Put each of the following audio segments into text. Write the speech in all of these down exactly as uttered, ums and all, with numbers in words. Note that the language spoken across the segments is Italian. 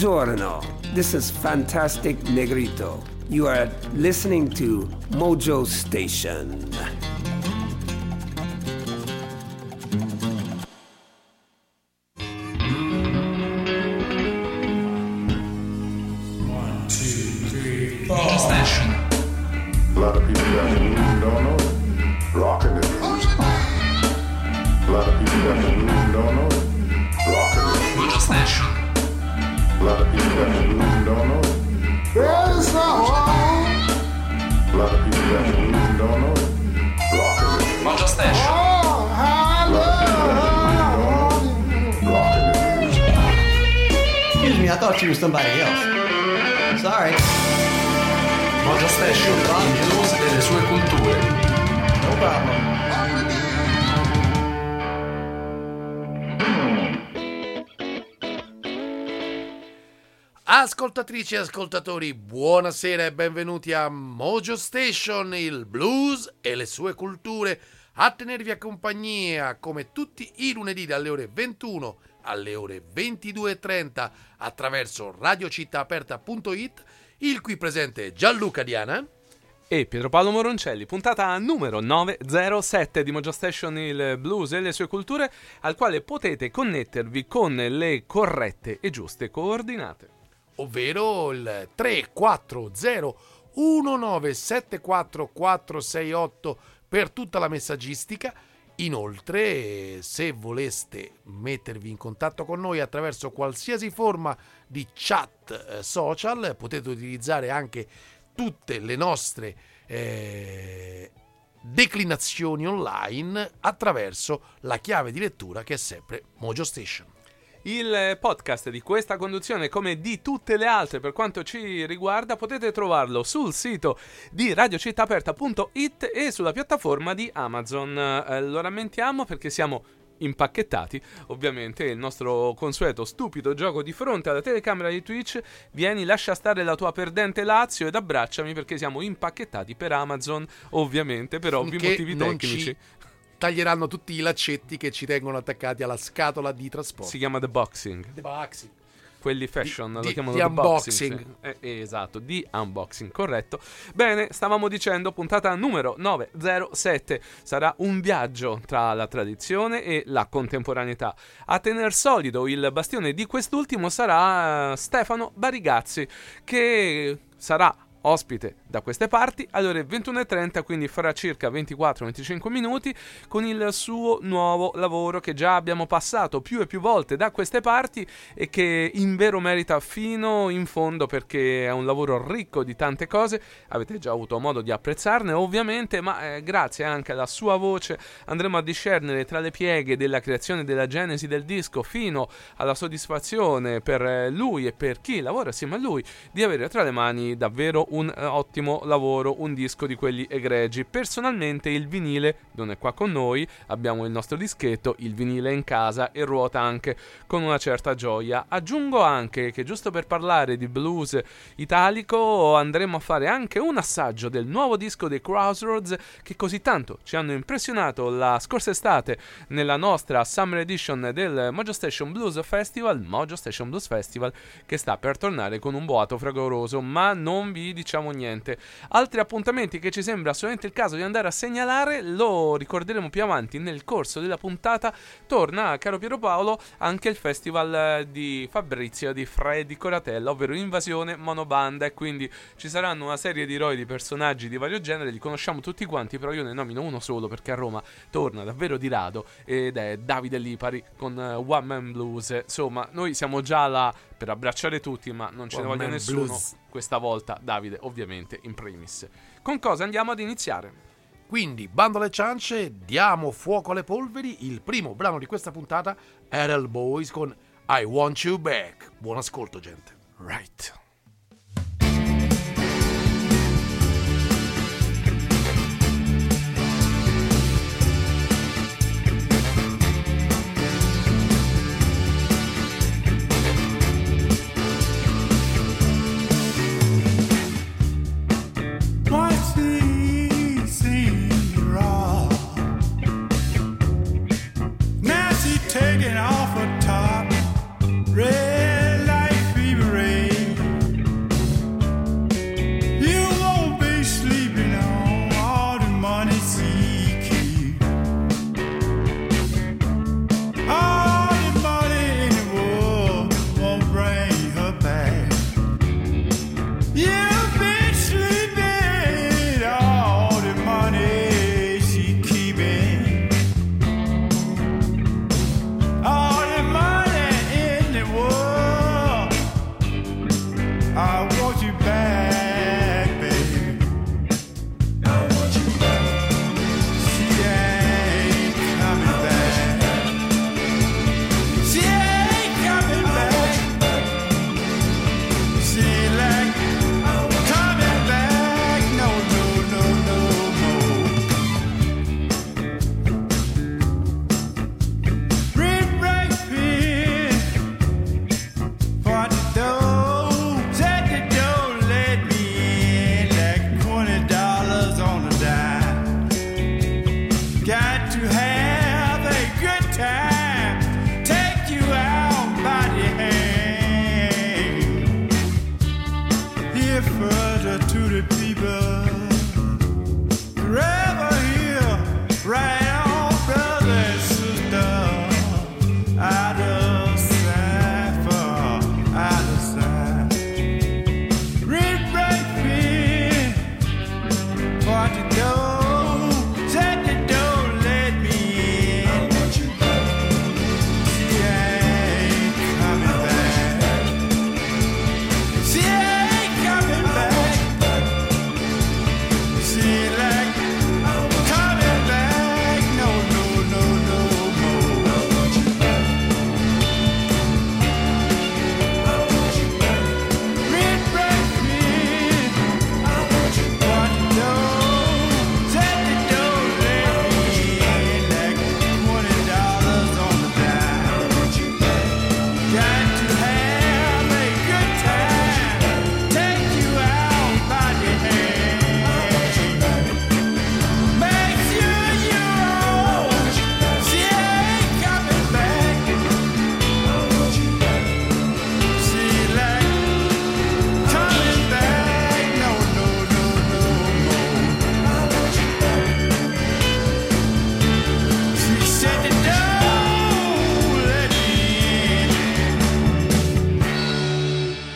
Buongiorno, this is Fantastic Negrito. You are listening to Mojo Station. One, two, three, four. Mojo Station. A lot of people got the news and don't know it. Rocking the news. A lot of people got the news and don't know it. Rocking the news. Mojo Station. A lot of people got the news and don't know it. There's no one. A lot of people got the news and don't know it. Rocking the news. Mojo Station. A lot of people got the news and don't know it. Rocking the news. Excuse me, I thought you were somebody else. Sorry. Mojo Station, il blues e le sue culture. No problem. Ascoltatrici e ascoltatori, buonasera e benvenuti a Mojo Station, il blues e le sue culture, a tenervi a compagnia come tutti i lunedì dalle ore ventuno alle ore ventidue e trenta attraverso radiocittaaperta punto it, il qui presente Gianluca Diana e Pietro Paolo Moroncelli, puntata numero novecentosette di Mojo Station, il blues e le sue culture, al quale potete connettervi con le corrette e giuste coordinate. Ovvero il tre quattro zero uno nove sette quattro quattro sei otto per tutta la messaggistica. Inoltre, se voleste mettervi in contatto con noi attraverso qualsiasi forma di chat eh, social, potete utilizzare anche tutte le nostre eh, declinazioni online attraverso la chiave di lettura che è sempre Mojo Station. Il podcast di questa conduzione, come di tutte le altre per quanto ci riguarda, potete trovarlo sul sito di radiocittaaperta punto it e sulla piattaforma di Amazon. Eh, lo rammentiamo perché siamo impacchettati, ovviamente. Il nostro consueto stupido gioco di fronte alla telecamera di Twitch: vieni, lascia stare la tua perdente Lazio ed abbracciami, perché siamo impacchettati per Amazon, ovviamente, per ovvi Finché motivi non tecnici. Ci taglieranno tutti i laccetti che ci tengono attaccati alla scatola di trasporto. Si chiama The Boxing. The boxing. Quelli fashion Di- lo di- chiamano di The unboxing. Boxing, sì. Eh, esatto, di unboxing, corretto. Bene, stavamo dicendo, puntata numero novecentosette. Sarà un viaggio tra la tradizione e la contemporaneità. A tener solido il bastione di quest'ultimo sarà Stefano Barigazzi, che sarà ospite da queste parti alle ore ventuno e trenta, quindi fra circa ventiquattro venticinque minuti, con il suo nuovo lavoro che già abbiamo passato più e più volte da queste parti e che in vero merita fino in fondo, perché è un lavoro ricco di tante cose. Avete già avuto modo di apprezzarne, ovviamente, ma eh, grazie anche alla sua voce andremo a discernere tra le pieghe della creazione della genesi del disco fino alla soddisfazione per lui e per chi lavora assieme a lui di avere tra le mani davvero un eh, ottimo lavoro, un disco di quelli egregi. Personalmente il vinile non è qua con noi, abbiamo il nostro dischetto, il vinile è in casa e ruota anche con una certa gioia. Aggiungo anche che, giusto per parlare di blues italico, andremo a fare anche un assaggio del nuovo disco dei Crossroads, che così tanto ci hanno impressionato la scorsa estate nella nostra Summer Edition del Mojo Station Blues Festival, Mojo Station Blues Festival, che sta per tornare con un boato fragoroso, ma non vi diciamo niente. Altri appuntamenti che ci sembra assolutamente il caso di andare a segnalare, lo ricorderemo più avanti nel corso della puntata. Torna, caro Piero Paolo, anche il festival di Fabrizio di Freddy Coratella, ovvero Invasione Monobanda, e quindi ci saranno una serie di eroi, di personaggi di vario genere. Li conosciamo tutti quanti, però io ne nomino uno solo perché a Roma torna davvero di rado, ed è Davide Lipari con uh, One Man Blues. Insomma, noi siamo già là per abbracciare tutti, ma non ce One ne voglia Man nessuno Blues. questa volta, Davide ovviamente in primis. Con cosa andiamo ad iniziare? Quindi, bando alle ciance, diamo fuoco alle polveri. Il primo brano di questa puntata è R L Boys con I Want You Back. Buon ascolto, gente. Right. What's easy raw? Now she taking off her top, red light fever.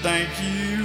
thank you.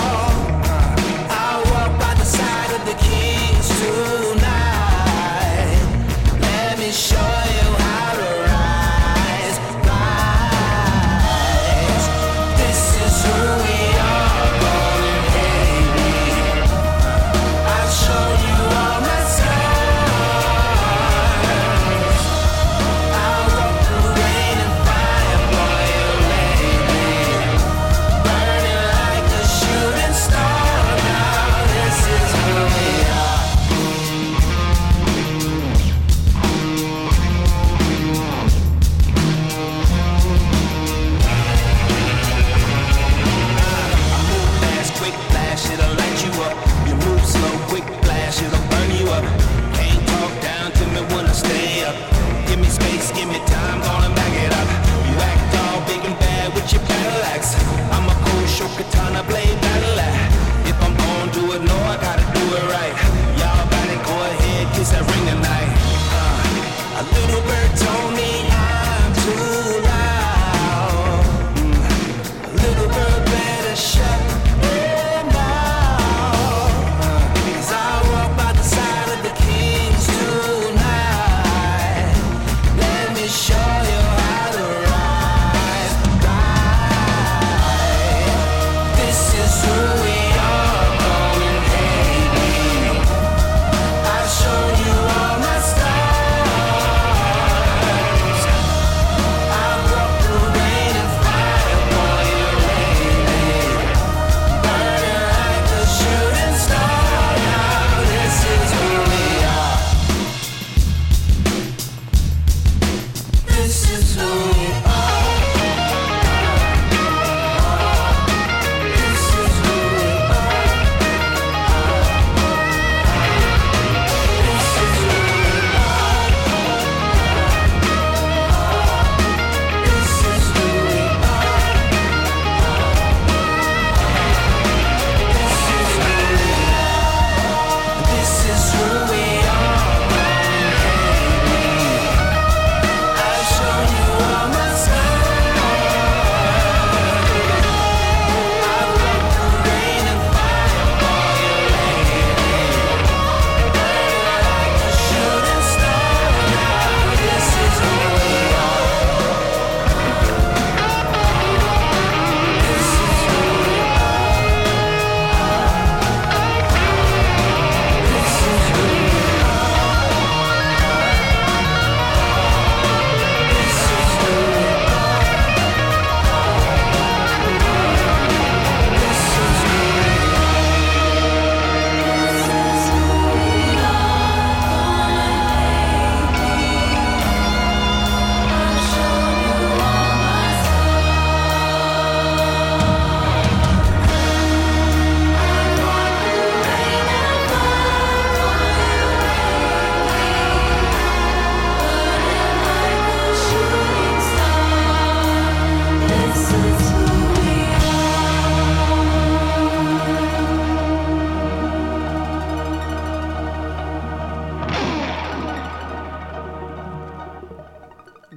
Tonight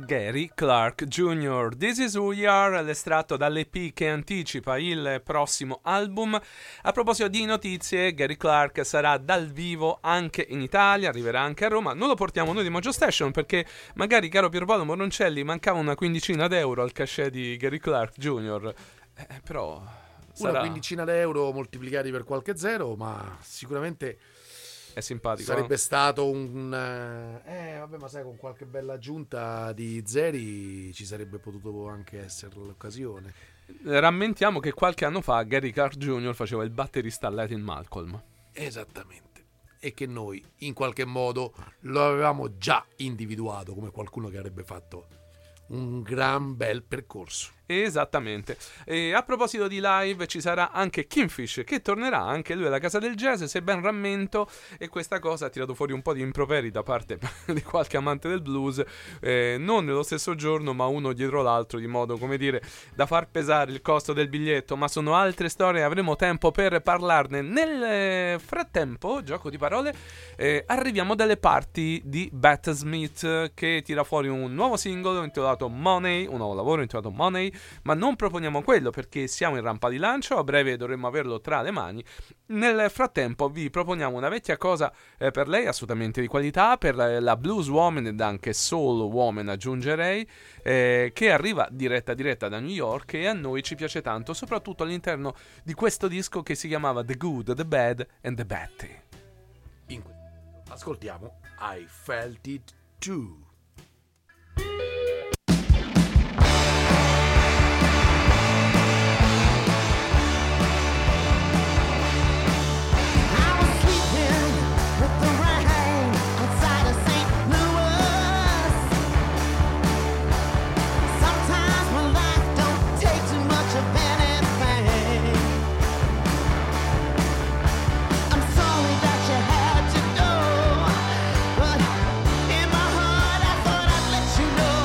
Gary Clark Junior This Is Who We Are, l'estratto dall'E P che anticipa il prossimo album. A proposito di notizie, Gary Clark sarà dal vivo anche in Italia, arriverà anche a Roma. Non lo portiamo noi di Mojo Station perché magari, caro Pierpaolo Moroncelli, mancava una quindicina d'euro al cachet di Gary Clark Junior Eh, però sarà... Una quindicina d'euro moltiplicati per qualche zero, ma sicuramente... È simpatico. Sarebbe no? stato un... Eh, vabbè, ma sai, con qualche bella aggiunta di zeri ci sarebbe potuto anche essere l'occasione. Rammentiamo che qualche anno fa Gary Clark Junior faceva il batterista a Latin Malcolm. Esattamente. E che noi, in qualche modo, lo avevamo già individuato come qualcuno che avrebbe fatto un gran bel percorso. Esattamente. E a proposito di live, ci sarà anche Kingfish, che tornerà anche lui alla Casa del Jazz, se ben rammento, e questa cosa ha tirato fuori un po' di improperi da parte di qualche amante del blues, eh, non nello stesso giorno ma uno dietro l'altro, di modo, come dire, da far pesare il costo del biglietto, ma sono altre storie, avremo tempo per parlarne. Nel frattempo, gioco di parole, eh, arriviamo dalle parti di Bat Smith, che tira fuori un nuovo singolo intitolato Money, un nuovo lavoro intitolato Money, ma non proponiamo quello perché siamo in rampa di lancio, a breve dovremmo averlo tra le mani. Nel frattempo vi proponiamo una vecchia cosa, eh, per lei assolutamente di qualità, per la, la blues woman ed anche soul woman aggiungerei, eh, che arriva diretta diretta da New York e a noi ci piace tanto, soprattutto all'interno di questo disco che si chiamava The Good, The Bad and The Batty. In que- ascoltiamo I Felt It Too. In my heart I thought I'd let you know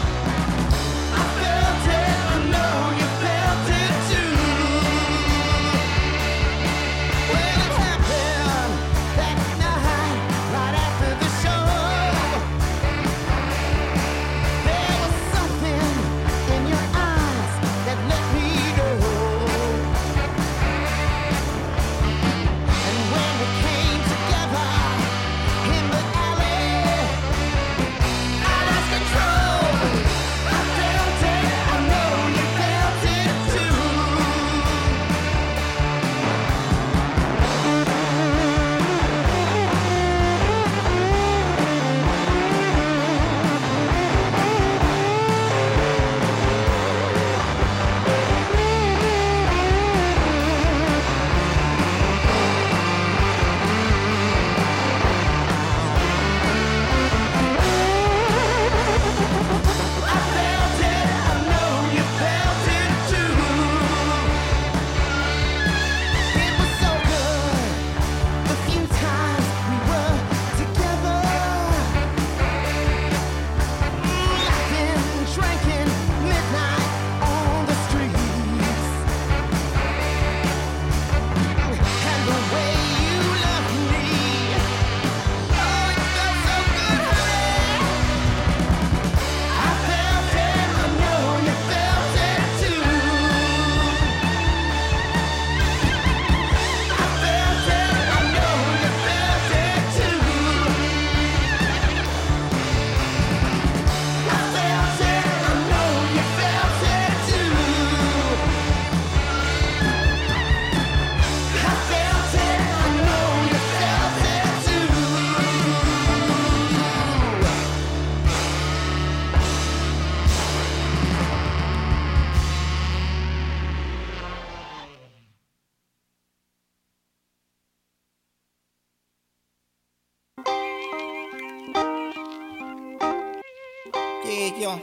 Yeah, yo.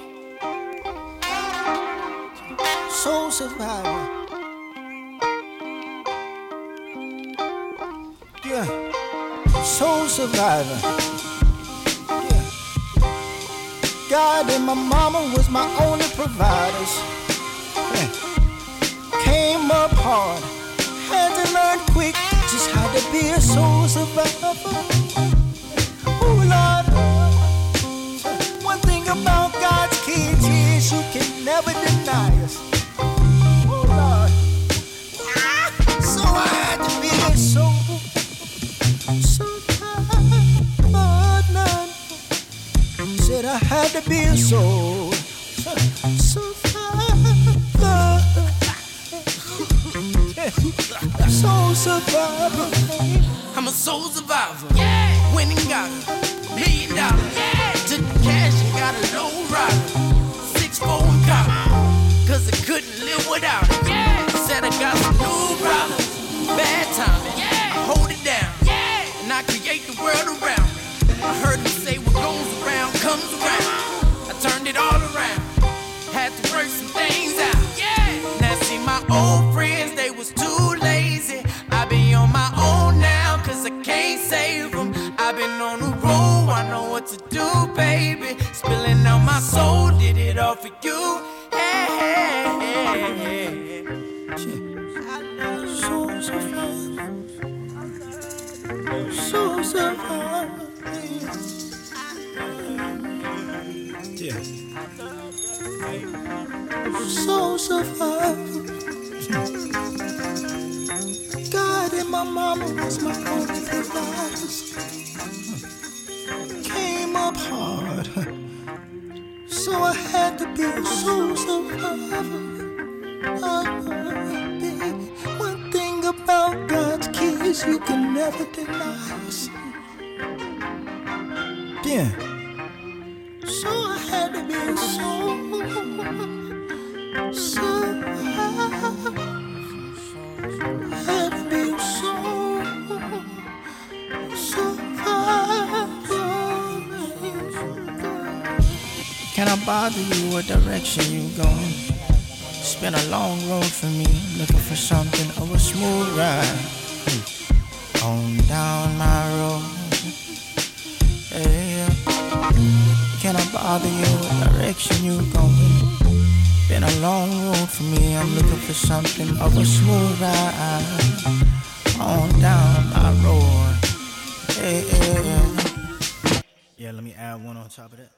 Soul survivor. Yeah. Soul survivor. Yeah. God and my mama was my only providers. Yeah. Came up hard. Had to learn quick just how to be a soul survivor. Oh Lord. One thing about God's had to be a soul survivor. Soul survivor. I'm a soul survivor. Yeah. Went and got a million dollars. Yeah. Took the cash and got a low rider. Six four and cop. Cause I couldn't live without it. Yeah. Said I got some new problems. Bad timing. Yeah. I hold it down. Yeah. And I create the world around me. I heard them say what goes around comes around. I turned it all around. Had to work some things out. Yeah. Now see my old friends, they was too lazy. I be on my own now, cause I can't save them. I've been on the road, I know what to do, baby. Spilling out my soul, did it all for you. Hey, hey, hey, hey. Soul survivor. Soul survivor. Yeah. Soul survivor. God and my mama was my only providers. Came up hard, so I had to be a soul survivor. Uh, baby, one thing about God's kids you can never deny. Yeah. So I had to be a soul survivor. Had to be a soul survivor. Can I bother you? What direction you going? It's been a long road for me, looking for something of a smooth ride. On down my road. Yeah. Can I bother you? What direction you going? Been a long road for me, I'm looking for something of a smooth ride. On down my road. Hey, hey, hey. Yeah, let me add one on top of that.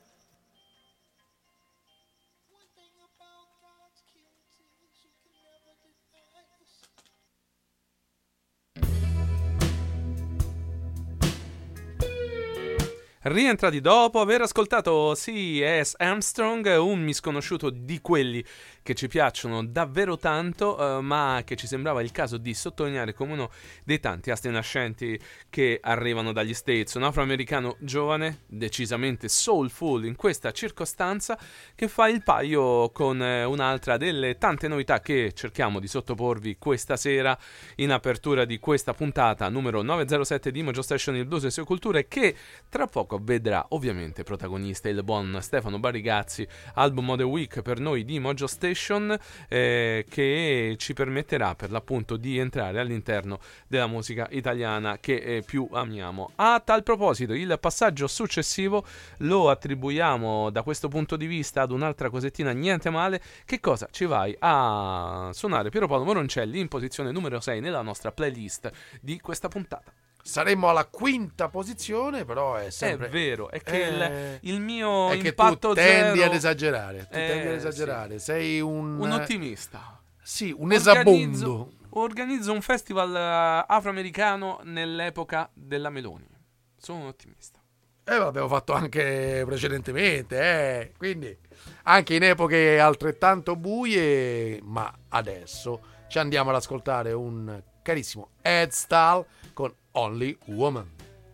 Rientrati dopo aver ascoltato C S Armstrong, un misconosciuto di quelli che ci piacciono davvero tanto, eh, ma che ci sembrava il caso di sottolineare come uno dei tanti astri nascenti che arrivano dagli States, un afroamericano giovane, decisamente soulful in questa circostanza, che fa il paio con eh, un'altra delle tante novità che cerchiamo di sottoporvi questa sera in apertura di questa puntata numero novecentosette di Mojo Station, il blues e le sue culture, che tra poco vedrà ovviamente protagonista il buon Stefano Barigazzi, album of the week per noi di Mojo Station, eh, che ci permetterà per l'appunto di entrare all'interno della musica italiana che eh, più amiamo. A tal proposito, il passaggio successivo lo attribuiamo da questo punto di vista ad un'altra cosettina niente male. Che cosa ci vai a suonare, Piero Paolo Moroncelli, in posizione numero sei nella nostra playlist di questa puntata? Saremmo alla quinta posizione, però è sempre... È vero, è che eh, il, il mio è che impatto tu tendi zero... ad esagerare, tu Eh, tendi ad esagerare, sei un... Un ottimista. Sì, un Organizzo, esabondo. organizzo un festival eh, afroamericano nell'epoca della Meloni. Sono un ottimista. E eh, l'abbiamo fatto anche precedentemente, eh. Quindi anche in epoche altrettanto buie, ma adesso ci andiamo ad ascoltare un carissimo Ed Stahl con Only Woman.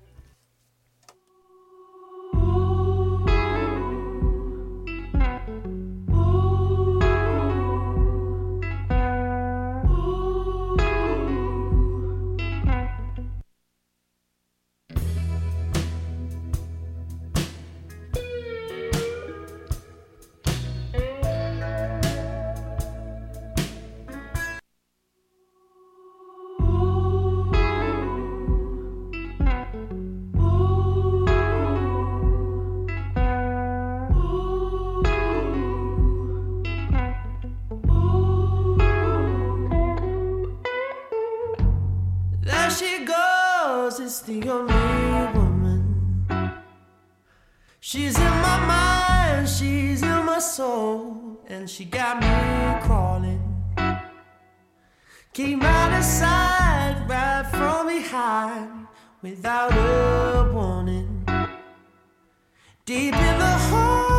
It's the only woman. She's in my mind, she's in my soul, and she got me crawling. Came out of sight right from behind without a warning. Deep in the hole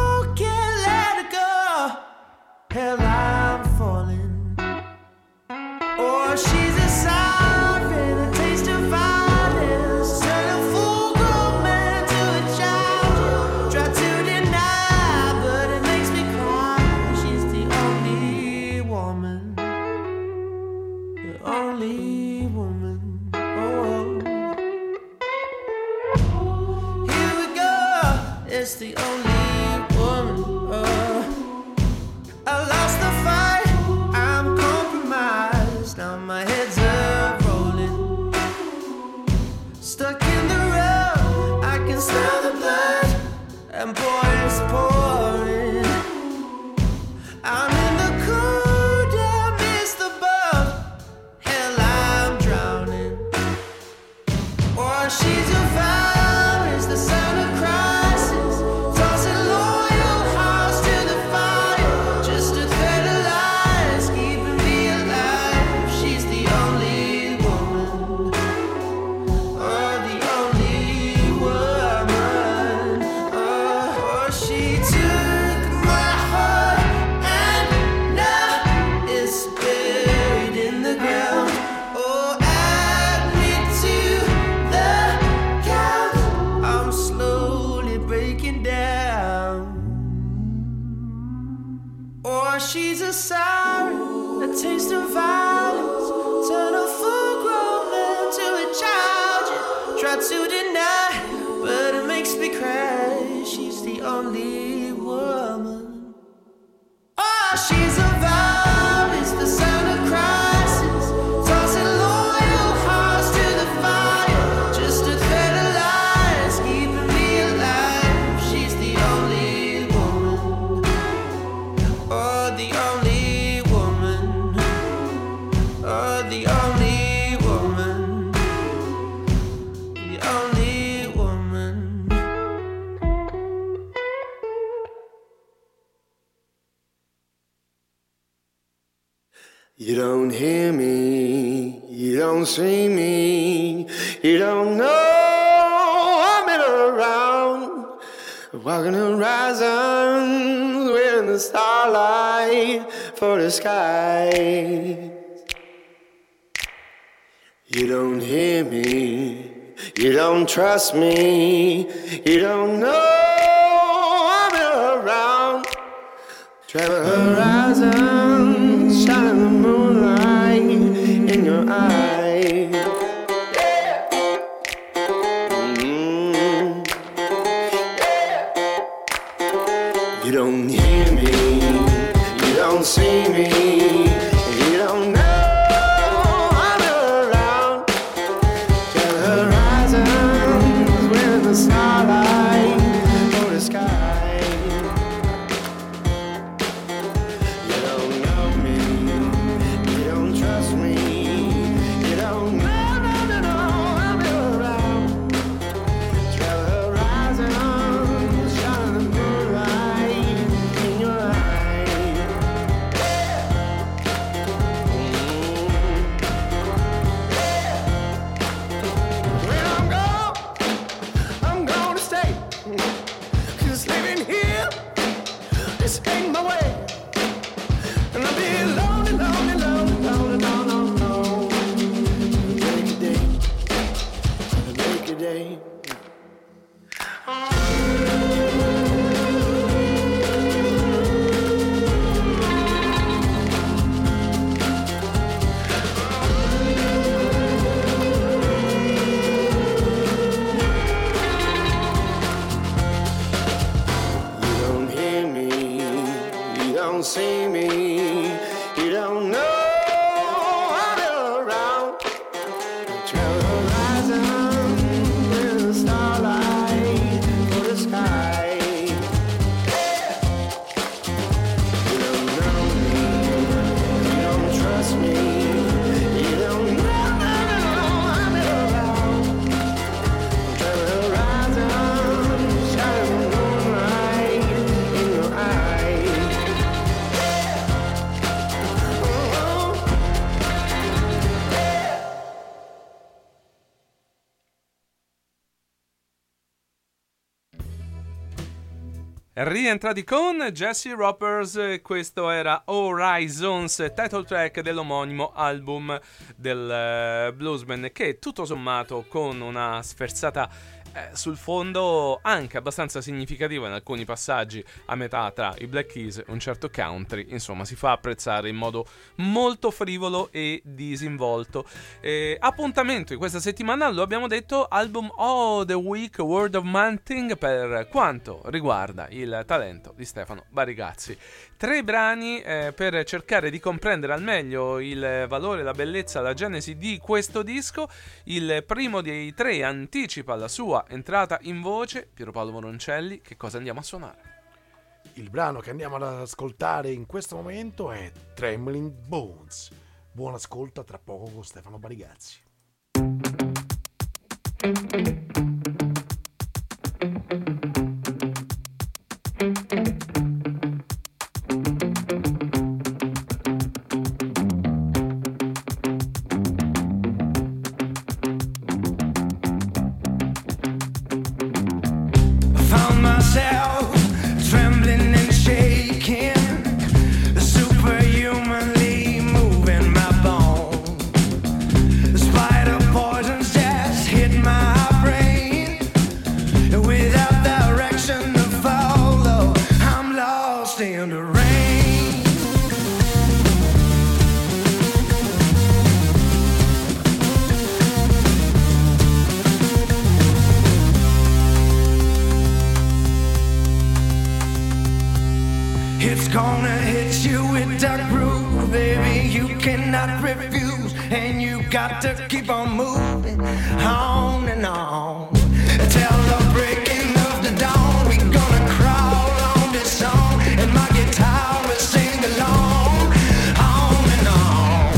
It's the only woman. Uh, I lost the fight, I'm compromised. Now my head's up rolling. Stuck in the road, I can smell the blood. And boy, it's pouring. I'm in the cold, I miss the boat. Hell, I'm drowning. Or she's a virus, the sound of crisis. Tossing loyal hearts to the fire. Just a thread of lies, keeping me alive. She's the only woman. Oh, the only woman. Oh, she took my heart and now it's buried in the ground. Oh, add me to the count. I'm slowly breaking down. Or she's a siren, a taste of violence. Turn a full-grown man to a child. You try to deny, but it makes me cry. She's the only woman. Oh, she's a virus, the sound of crisis. Tossing loyal hearts to the fire. Just a thread of lies, keeping me alive. She's the only woman. Oh, the only woman. Oh, the only woman. The only woman. You don't hear me, you don't see me, you don't know I'm in around. Walking horizons, we're in the starlight for the sky. You don't hear me, you don't trust me, you don't know I'm in around. Travel horizons, shine the moonlight in your eyes. Mm. You don't hear me, you don't see me, you don't know I'm around. Travel horizons with the starlight for the sky. See me, you don't know I'm around. Travel horizons with the starlight for the sky. You don't know me, you don't trust me, you don't know I'm around. Travel horizons, shine the moonlight in your eyes. Rientrati con Jesse Roppers, questo era Horizons, title track dell'omonimo album del uh, bluesman, che tutto sommato con una sferzata eh, sul fondo anche abbastanza significativo in alcuni passaggi, a metà tra i Black Keys e un certo country. Insomma, si fa apprezzare in modo molto frivolo e disinvolto. Eh, appuntamento di questa settimana, lo abbiamo detto, album of the week, World of Manting, per quanto riguarda il talento di Stefano Barigazzi. Tre brani eh, per cercare di comprendere al meglio il valore, la bellezza, la genesi di questo disco. Il primo dei tre anticipa la sua entrata in voce. Piero Paolo Moroncelli, che cosa andiamo a suonare? Il brano che andiamo ad ascoltare in questo momento è Trembling Bones. Buon ascolto, a tra poco con Stefano Barigazzi. Found myself trembling and shaking, superhumanly moving my bones. The spider poisons just hit my brain. Without direction to follow, I'm lost in the rain. It's gonna hit you with a groove, baby, you cannot refuse. And you got to keep on moving, on and on. Till the breaking of the dawn, we gonna crawl on this song. And my guitar will sing along, on and on.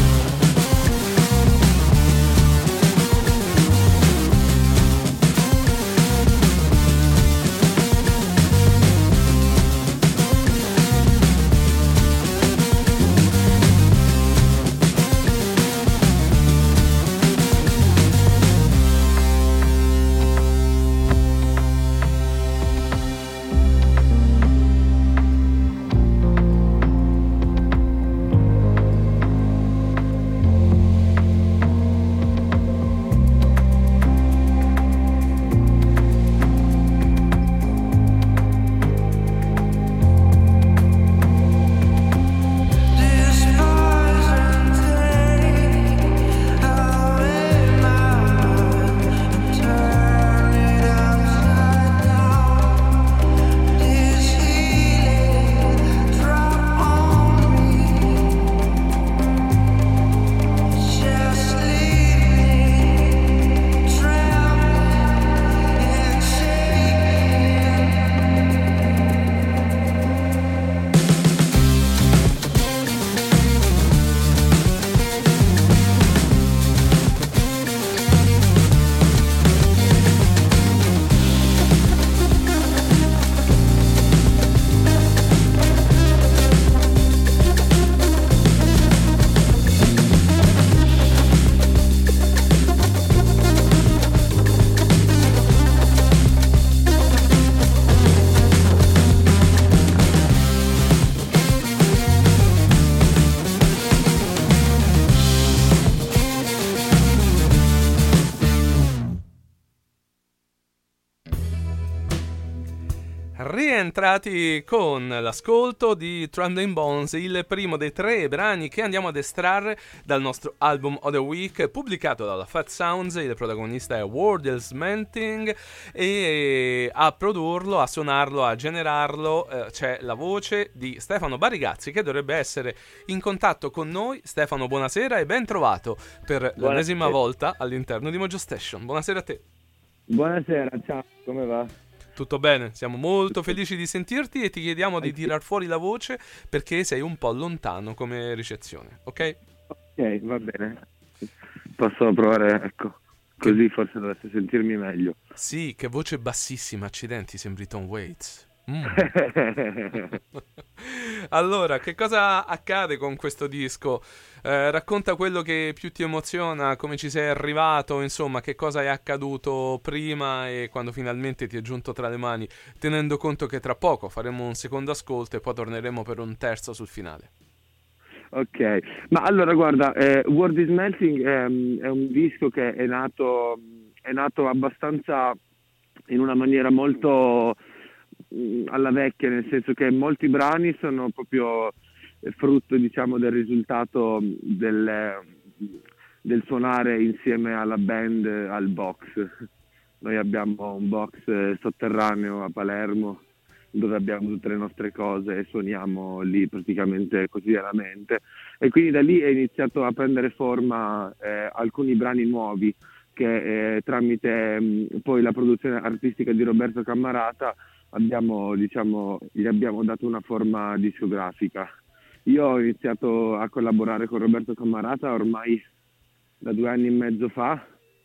Rientrati con l'ascolto di Trembling Bones, il primo dei tre brani che andiamo ad estrarre dal nostro album of the week, pubblicato dalla Fat Sounds. Il protagonista è World of Manting e a produrlo, a suonarlo, a generarlo eh, c'è la voce di Stefano Barigazzi, che dovrebbe essere in contatto con noi. Stefano, buonasera e ben trovato per Buonasera. l'ennesima volta all'interno di Mojo Station. Buonasera a te. Buonasera, ciao, come va? Tutto bene, siamo molto felici di sentirti e ti chiediamo di tirar fuori la voce perché sei un po' lontano come ricezione, ok? Ok, va bene. Posso provare, ecco, così forse dovreste sentirmi meglio. Sì, che voce bassissima, accidenti, sembri Tom Waits. Mm. Allora, che cosa accade con questo disco? Eh, racconta quello che più ti emoziona, come ci sei arrivato, insomma, che cosa è accaduto prima e quando finalmente ti è giunto tra le mani, tenendo conto che tra poco faremo un secondo ascolto e poi torneremo per un terzo sul finale. Ok, ma allora guarda, eh, World is Melting è, è un disco che è nato è nato abbastanza in una maniera molto mh, alla vecchia, nel senso che molti brani sono proprio frutto, diciamo, del risultato del, del suonare insieme alla band al box. Noi abbiamo un box sotterraneo a Palermo dove abbiamo tutte le nostre cose e suoniamo lì praticamente quotidianamente, e quindi da lì è iniziato a prendere forma eh, alcuni brani nuovi che eh, tramite mh, poi la produzione artistica di Roberto Cammarata abbiamo, diciamo, gli abbiamo dato una forma discografica. Io ho iniziato a collaborare con Roberto Cammarata ormai da due anni e mezzo fa.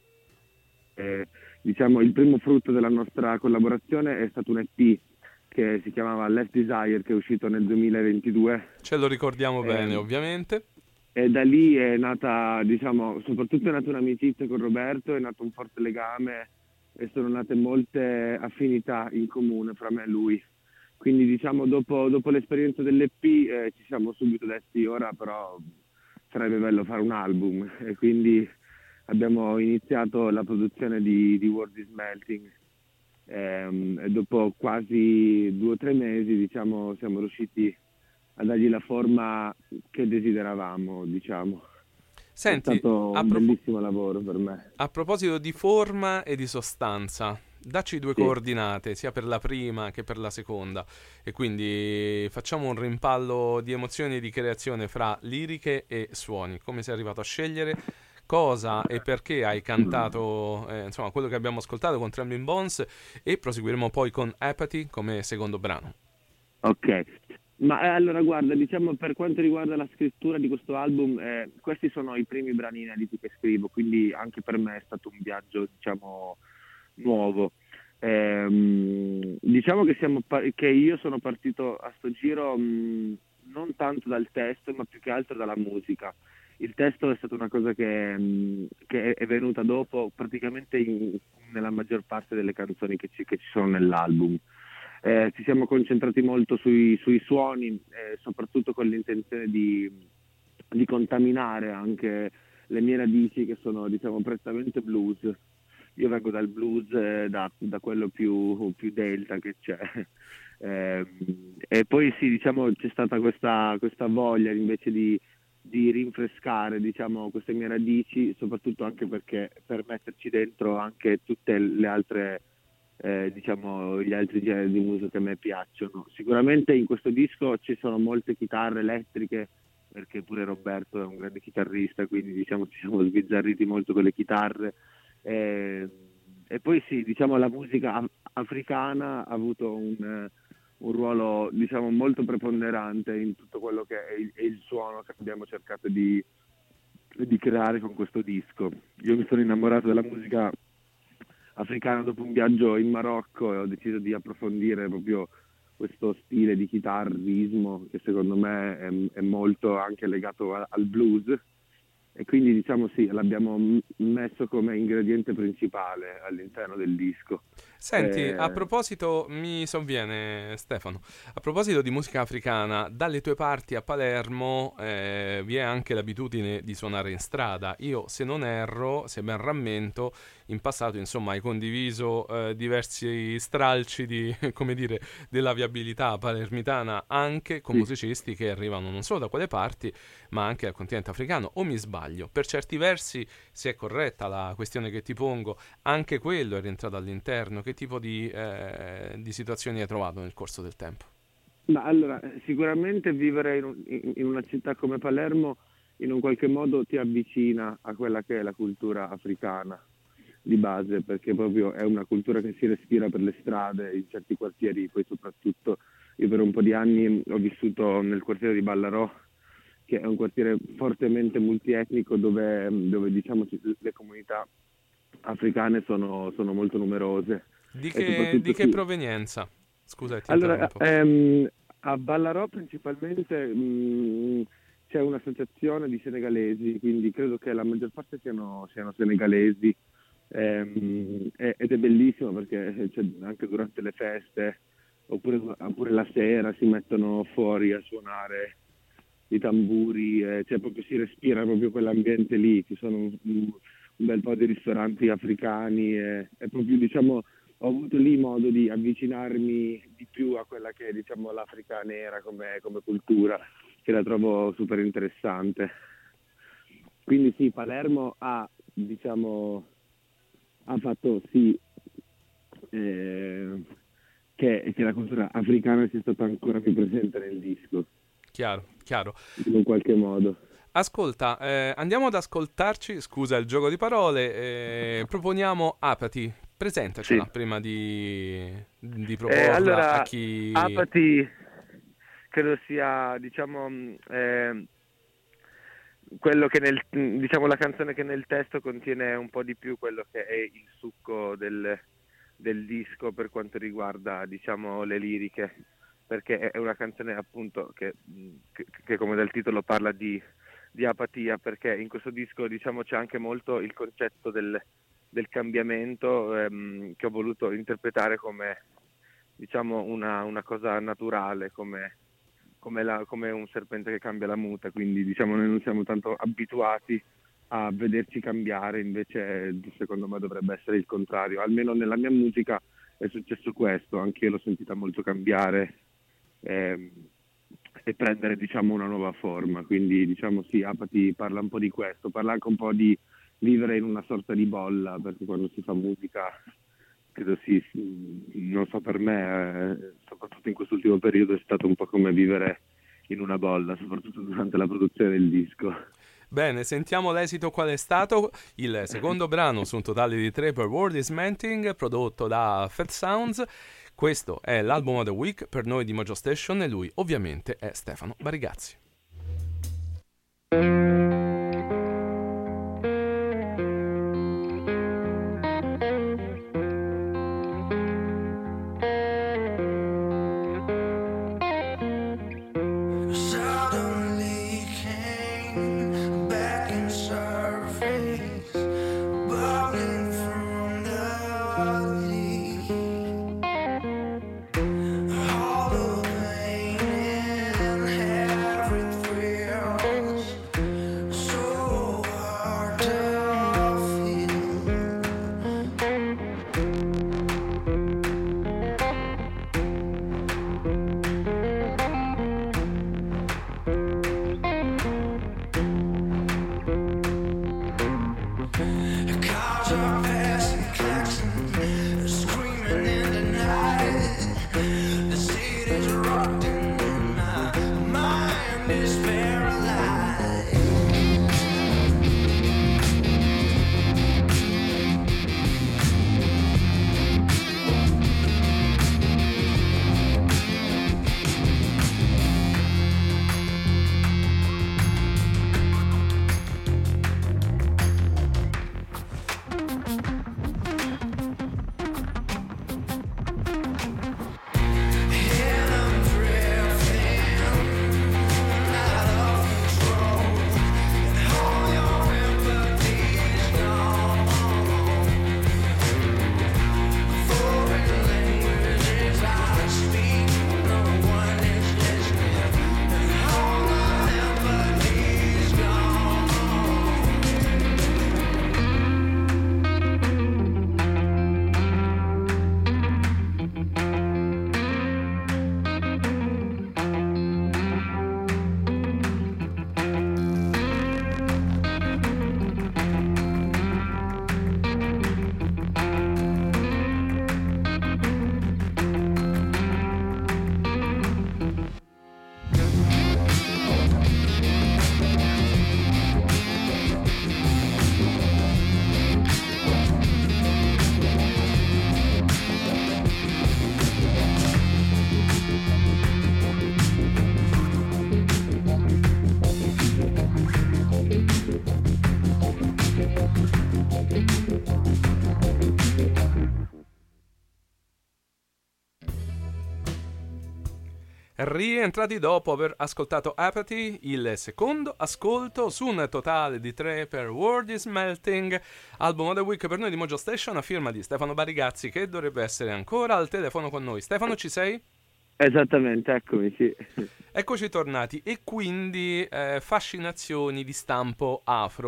E, diciamo, il primo frutto della nostra collaborazione è stato un E P che si chiamava Left Desire, che è uscito nel duemilaventidue. Ce lo ricordiamo Eh, bene, ovviamente. E da lì è nata, diciamo, soprattutto è nata un'amicizia con Roberto, è nato un forte legame e sono nate molte affinità in comune fra me e lui. Quindi, diciamo, dopo, dopo l'esperienza dell'E P eh, ci siamo subito detti ora però sarebbe bello fare un album, e quindi abbiamo iniziato la produzione di, di World is Melting. Ehm, e dopo quasi due o tre mesi, diciamo, siamo riusciti a dargli la forma che desideravamo, diciamo. Senti, è stato a un pro- bellissimo lavoro per me. A proposito di forma e di sostanza, dacci due Sì. coordinate, sia per la prima che per la seconda, e quindi facciamo un rimpallo di emozioni e di creazione fra liriche e suoni. Come sei arrivato a scegliere? Cosa e perché hai cantato, eh, insomma, quello che abbiamo ascoltato con Trembling Bones, e proseguiremo poi con Apathy come secondo brano. Ok, ma eh, allora guarda, diciamo, per quanto riguarda la scrittura di questo album, eh, questi sono i primi brani inediti che scrivo, quindi anche per me è stato un viaggio, diciamo, nuovo. Ehm, diciamo che, siamo par- che io sono partito a sto giro mh, non tanto dal testo, ma più che altro dalla musica. Il testo è stata una cosa che, mh, che è venuta dopo, praticamente in- nella maggior parte delle canzoni che ci, che ci sono nell'album. Eh, ci siamo concentrati molto sui, sui suoni, eh, soprattutto con l'intenzione di, di contaminare anche le mie radici, che sono, diciamo, prettamente blues. Io vengo dal blues, eh, da, da quello più, più delta che c'è. Eh, e poi sì, diciamo, c'è stata questa, questa voglia invece di, di rinfrescare, diciamo, queste mie radici, soprattutto anche perché per metterci dentro anche tutte le altre, eh, diciamo, gli altri generi di musica che a me piacciono. Sicuramente in questo disco ci sono molte chitarre elettriche, perché pure Roberto è un grande chitarrista, quindi, diciamo, ci siamo sbizzarriti molto con le chitarre. E, e poi sì, diciamo, la musica af- africana ha avuto un, eh, un ruolo, diciamo, molto preponderante in tutto quello che è il, è il suono che abbiamo cercato di, di creare con questo disco. Io mi sono innamorato della musica africana dopo un viaggio in Marocco e ho deciso di approfondire proprio questo stile di chitarrismo che secondo me è, è molto anche legato a, al blues. E quindi, diciamo, sì, l'abbiamo m- messo come ingrediente principale all'interno del disco. Senti, Eh, a proposito, mi sovviene, Stefano, a proposito di musica africana, dalle tue parti a Palermo eh, vi è anche l'abitudine di suonare in strada. Io, se non erro, se ben rammento, in passato, insomma, hai condiviso eh, diversi stralci di, come dire, della viabilità palermitana anche con Sì. musicisti che arrivano non solo da quelle parti, ma anche dal continente africano, o mi sbaglio? Per certi versi, se è corretta la questione che ti pongo, anche quello è rientrato all'interno. Che tipo di, eh, di situazioni hai trovato nel corso del tempo? Ma allora, sicuramente vivere in, un- in- in una città come Palermo in un qualche modo ti avvicina a quella che è la cultura africana di base, perché proprio è una cultura che si respira per le strade, in certi quartieri. Poi soprattutto io per un po' di anni ho vissuto nel quartiere di Ballarò, che è un quartiere fortemente multietnico dove, dove diciamo, ci- le comunità africane sono, sono molto numerose. Di E che, soprattutto di che sì. provenienza? Scusa, ti Allora, interrompo. ehm, a Ballarò principalmente mh, c'è un'associazione di senegalesi, quindi credo che la maggior parte siano, siano senegalesi, ehm, e- ed è bellissimo perché cioè, anche durante le feste oppure, oppure la sera si mettono fuori a suonare i tamburi, eh, cioè proprio si respira proprio quell'ambiente lì, ci sono un, un- un bel po' di ristoranti africani e, e proprio diciamo ho avuto lì modo di avvicinarmi di più a quella che è diciamo l'Africa nera come, come cultura, che la trovo super interessante. Quindi sì, Palermo ha diciamo ha fatto sì eh, che, che la cultura africana sia stata ancora più presente nel disco. Chiaro, chiaro. In qualche modo. Ascolta, eh, andiamo ad ascoltarci, scusa il gioco di parole, eh, proponiamo Apathy, presentacela Sì. prima di, di Eh, proporla allora, a chi... Apathy credo sia, diciamo, eh, quello che nel, diciamo, la canzone che nel testo contiene un po' di più quello che è il succo del, del disco per quanto riguarda, diciamo, le liriche, perché è una canzone appunto che, che, che come dal titolo parla di, di apatia, perché in questo disco, diciamo, c'è anche molto il concetto del del cambiamento ehm, che ho voluto interpretare come diciamo una, una cosa naturale, come, come, la, come un serpente che cambia la muta, quindi diciamo noi non siamo tanto abituati a vederci cambiare, invece secondo me dovrebbe essere il contrario, almeno nella mia musica è successo questo, anche io l'ho sentita molto cambiare ehm, e prendere diciamo una nuova forma, quindi diciamo sì, Apathy parla un po' di questo, parla anche un po' di vivere in una sorta di bolla, perché quando si fa musica credo sì, non so, per me eh, soprattutto in quest'ultimo periodo è stato un po' come vivere in una bolla, soprattutto durante la produzione del disco. Bene, sentiamo l'esito qual è stato. Il secondo brano su un totale di tre per World is Melting, prodotto da Fat Sounds. Questo è l'album of the week per noi di Mojo Station e lui ovviamente è Stefano Barigazzi. Suddenly came back in surface, bubbling from the deep. All the pain and every thrill, so hard to feel. Cars are passing, klaxon, screaming in the night. The city's rocking and my mind is paralyzed. And I'm drifting out of control, and all your empathy's gone. Foreign languages I speak, no one is listening, and all my empathy's gone. Rientrati dopo aver ascoltato Apathy, il secondo ascolto su un totale di tre per World is Melting, album of the week per noi di Mojo Station, a firma di Stefano Barigazzi, che dovrebbe essere ancora al telefono con noi. Stefano, ci sei? Esattamente, eccomi, sì. Eccoci tornati. E quindi eh, fascinazioni di stampo afro.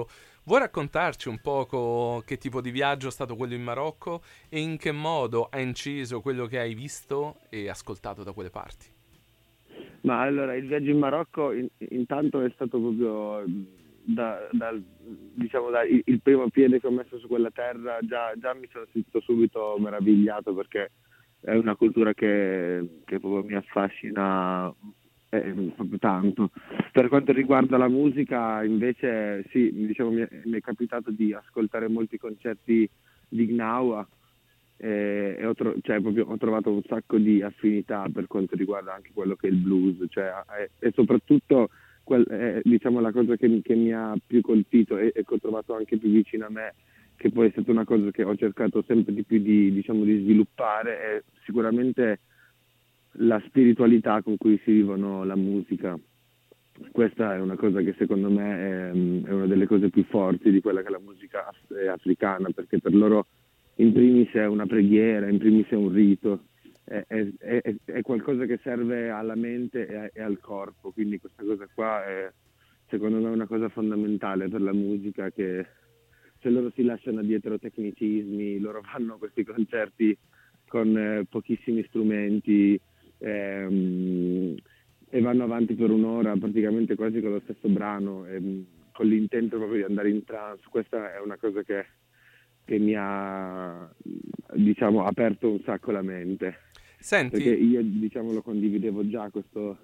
Vuoi raccontarci un poco che tipo di viaggio è stato quello in Marocco e in che modo ha inciso quello che hai visto e ascoltato da quelle parti? Ma allora, il viaggio in Marocco in- intanto è stato proprio da, dal- diciamo da, il, il primo piede che ho messo su quella terra, già, già mi sono sentito subito meravigliato perché è una cultura che, che proprio mi affascina eh, proprio tanto. Per quanto riguarda la musica, invece, sì, diciamo, mi, è, mi è capitato di ascoltare molti concerti di Gnawa e, e ho, tro- cioè, proprio, ho trovato un sacco di affinità per quanto riguarda anche quello che è il blues, cioè, e, e soprattutto quel, eh, diciamo la cosa che, che mi ha più colpito e, e che ho trovato anche più vicino a me, che poi è stata una cosa che ho cercato sempre di più di, diciamo, di sviluppare, è sicuramente la spiritualità con cui si vivono la musica. Questa è una cosa che secondo me è, è una delle cose più forti di quella che è la musica af- africana, perché per loro in primis è una preghiera, in primis è un rito, è, è- è- è qualcosa che serve alla mente e, a- e al corpo, quindi questa cosa qua è secondo me una cosa fondamentale per la musica, che se loro si lasciano dietro tecnicismi, loro fanno questi concerti con eh, pochissimi strumenti ehm, e vanno avanti per un'ora praticamente quasi con lo stesso brano, ehm, con l'intento proprio di andare in trance. Questa è una cosa che, che mi ha, diciamo, aperto un sacco la mente. Senti, Perché io, diciamo, lo condividevo già questo,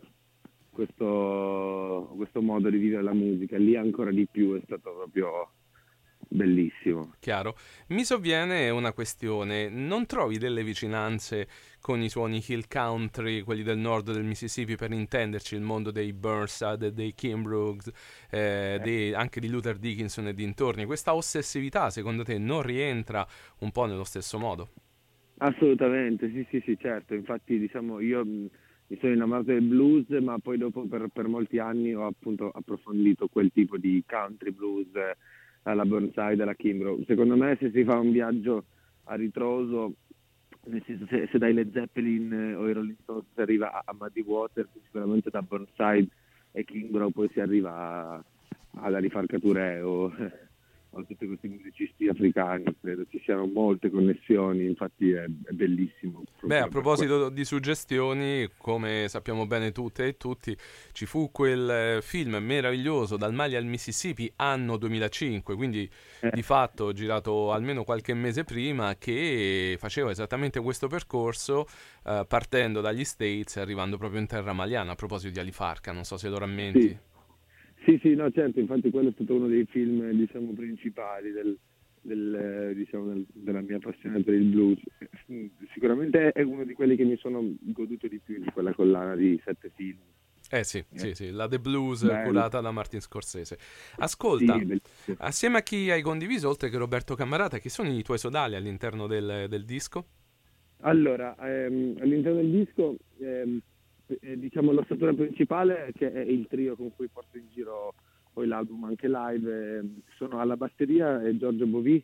questo, questo modo di vivere la musica, lì ancora di più è stato proprio bellissimo. chiaro, mi sovviene una questione, non trovi delle vicinanze con i suoni hill country, quelli del nord del Mississippi, per intenderci, il mondo dei Burnside, dei Kim Brooks, eh, dei- anche di Luther Dickinson e dintorni? Questa ossessività, secondo te, non rientra un po' nello stesso modo? Assolutamente, sì, sì, sì, certo. Infatti, diciamo, io mh, mi sono innamorato del blues, ma poi dopo per, per molti anni ho appunto approfondito quel tipo di country blues, eh, alla Burnside, alla Kimbrough. Secondo me, se si fa un viaggio a ritroso, nel senso, se, se dai Led Zeppelin eh, o i Rolling Stones si arriva a, a Muddy Waters, sicuramente da Burnside e Kimbrough poi si arriva a- alla Rifarcature o o tutti questi musicisti africani. Credo ci siano molte connessioni, infatti è, è bellissimo. Beh, a proposito di suggestioni, come sappiamo bene tutte e tutti, ci fu quel eh, film meraviglioso, Dal Mali al Mississippi, anno duemilacinque, quindi di fatto girato almeno qualche mese prima, che faceva esattamente questo percorso, eh, partendo dagli States e arrivando proprio in terra maliana, a proposito di Ali Farka, non so se lo rammenti. Sì. Sì, sì, no, certo, infatti quello è stato uno dei film, diciamo, principali del, del, eh, diciamo, del- della mia passione per il blues. Sicuramente è uno di quelli che mi sono goduto di più di quella collana di sette film. Eh sì, sì, sì, la The Blues Bello. curata da Martin Scorsese. Ascolta, Sì, bellissimo. assieme a chi hai condiviso, oltre che Roberto Cammarata, chi sono i tuoi sodali all'interno del, del disco? Allora, ehm, all'interno del disco, ehm, eh, diciamo, l'ossatura principale, che è il trio con cui porto in giro poi l'album anche live, ehm, sono alla batteria eh, Giorgio Bovì,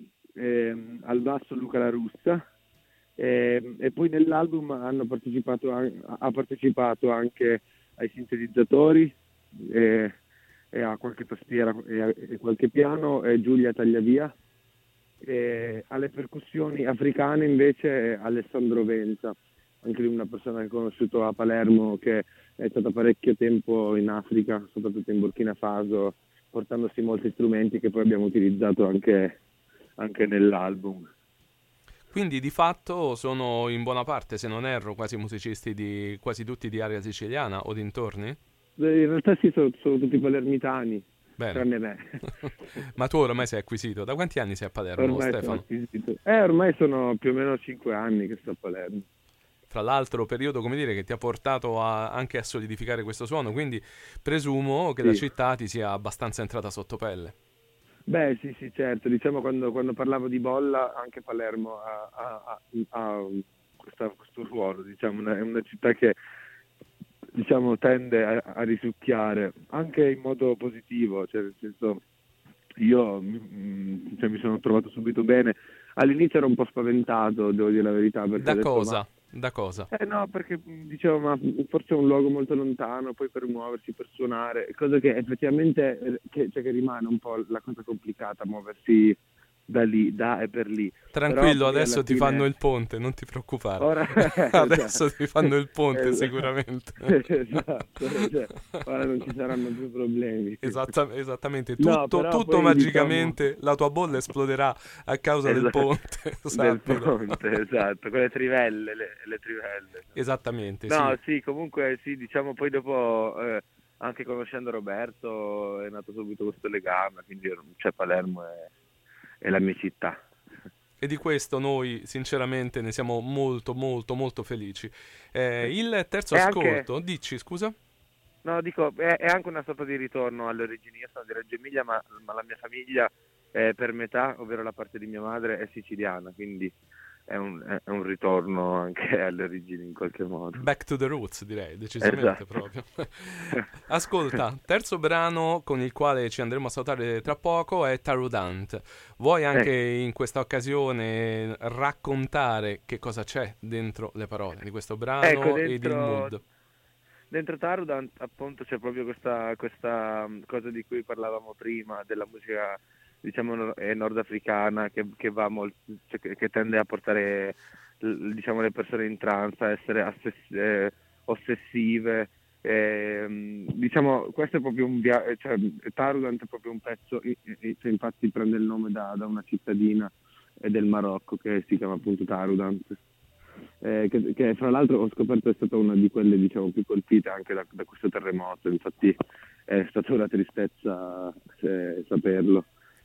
ehm, al basso Luca La Russa, ehm, e poi nell'album hanno partecipato an- ha partecipato anche ai sintetizzatori e, e a qualche tastiera e, a- e qualche piano e Giulia Tagliavia. E alle percussioni africane invece Alessandro Venza, anche lui una persona che ho conosciuto a Palermo, che è stata parecchio tempo in Africa, soprattutto in Burkina Faso, portandosi molti strumenti che poi abbiamo utilizzato anche, anche nell'album. Quindi di fatto sono in buona parte, se non erro, quasi musicisti di quasi tutti di area siciliana o dintorni? In realtà sì, sono, sono tutti palermitani, Bene. tranne me. Ma tu ormai sei acquisito. Da quanti anni sei a Palermo, Ormai sono Stefano? acquisito. Eh, ormai sono più o meno cinque anni che sto a Palermo. Fra l'altro, periodo, come dire, che ti ha portato a- anche a solidificare questo suono, quindi presumo che la Sì. città ti sia abbastanza entrata sotto pelle. Beh, sì, sì, certo. Diciamo, quando, quando parlavo di bolla, anche Palermo ha, ha- ha- ha questa- questo ruolo. Diciamo, una- è una città che, diciamo, tende a, a risucchiare anche in modo positivo. Cioè, nel senso, io mm, cioè, mi sono trovato subito bene. All'inizio ero un po' spaventato, devo dire la verità. Perché Da ho detto, cosa? ma- Da cosa? Eh no, perché dicevo, ma forse è un luogo molto lontano, poi per muoversi, per suonare, cosa che effettivamente eh, che, cioè, che rimane un po' la cosa complicata, muoversi da lì, da e per lì. Tranquillo, Però poi adesso alla ti fine- fanno il ponte, non ti preoccupare. Ora- Adesso esatto. ti fanno il ponte Esatto. sicuramente. Esatto, cioè, ora non ci saranno più problemi. Esatta- esattamente, No, tutto, però tutto poi, magicamente la tua bolla esploderà a causa del Esatto. ponte. Del sappilo. ponte, esatto, con le trivelle, le, le trivelle. Esattamente, No, sì. sì, comunque sì, diciamo poi dopo, eh, anche conoscendo Roberto, è nato subito questo legame, quindi cioè, Palermo è, è la mia città. E di questo noi sinceramente ne siamo molto molto molto felici. Eh, il terzo E anche- ascolto, dici scusa? No, dico, è, è anche una sorta di ritorno alle origini. Io sono di Reggio Emilia, ma, ma la mia famiglia è per metà, ovvero la parte di mia madre, è siciliana, quindi è un, è un ritorno anche alle origini in qualche modo. Back to the roots, direi, decisamente Esatto. proprio. Ascolta, terzo brano con il quale ci andremo a salutare tra poco è Tarudant. Vuoi anche in questa occasione raccontare che cosa c'è dentro le parole di questo brano Ecco, ed il dentro- mood? Dentro Tarudant appunto c'è proprio questa, questa mh, cosa di cui parlavamo prima, della musica diciamo nor- eh, nordafricana che, che va molto, cioè, che, che tende a portare l- diciamo le persone in trance, a essere assess- eh, ossessive. ehm, diciamo questo è proprio un viaggio, cioè Tarudant è proprio un pezzo, i- i- cioè, infatti prende il nome da, da una cittadina eh, del Marocco che si chiama appunto Tarudant. Eh, che, che fra l'altro ho scoperto è stata una di quelle diciamo più colpite anche da, da questo terremoto, infatti è stata una tristezza eh, saperlo.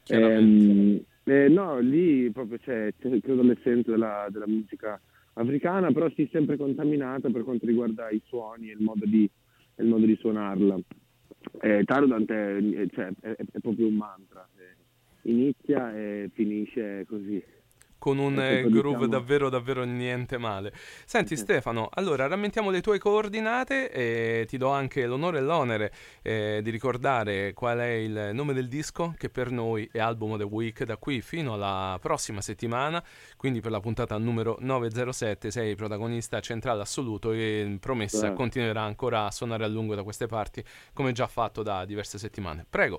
Ehm, eh, no, lì proprio c'è, c'è credo l'essenza della, della musica africana, però sì sempre contaminata per quanto riguarda i suoni e il modo di, e il modo di suonarla. Eh, Tarudant è, è- cioè, è, è proprio un mantra, eh, inizia e finisce così. Con un È eh, proprio, groove diciamo- davvero davvero niente male. Senti Stefano, allora rammentiamo le tue coordinate e ti do anche l'onore e l'onere eh, di ricordare qual è il nome del disco che per noi è Album of the Week da qui fino alla prossima settimana, quindi per la puntata numero novecentosette sei protagonista centrale assoluto e promessa Certo. continuerà ancora a suonare a lungo da queste parti come già fatto da diverse settimane. Prego.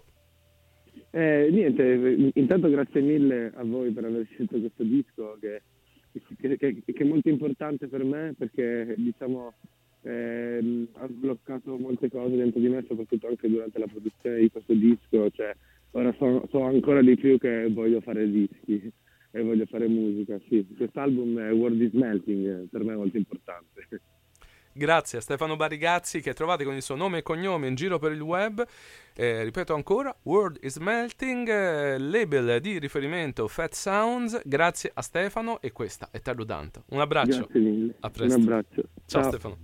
Eh, niente, intanto grazie mille a voi per aver scelto questo disco che, che- che- che è molto importante per me perché diciamo ehm, ha sbloccato molte cose dentro di me, soprattutto anche durante la produzione di questo disco, cioè ora so, so ancora di più che voglio fare dischi e voglio fare musica, sì. Quest'album è World is Melting, per me è molto importante. Grazie a Stefano Barigazzi che trovate con il suo nome e cognome in giro per il web. Eh, ripeto ancora, World is Melting, eh, label di riferimento Fat Sounds. Grazie a Stefano e questa è Tarudant. Un abbraccio. Grazie mille. A presto. Un abbraccio. Ciao, Ciao. Stefano.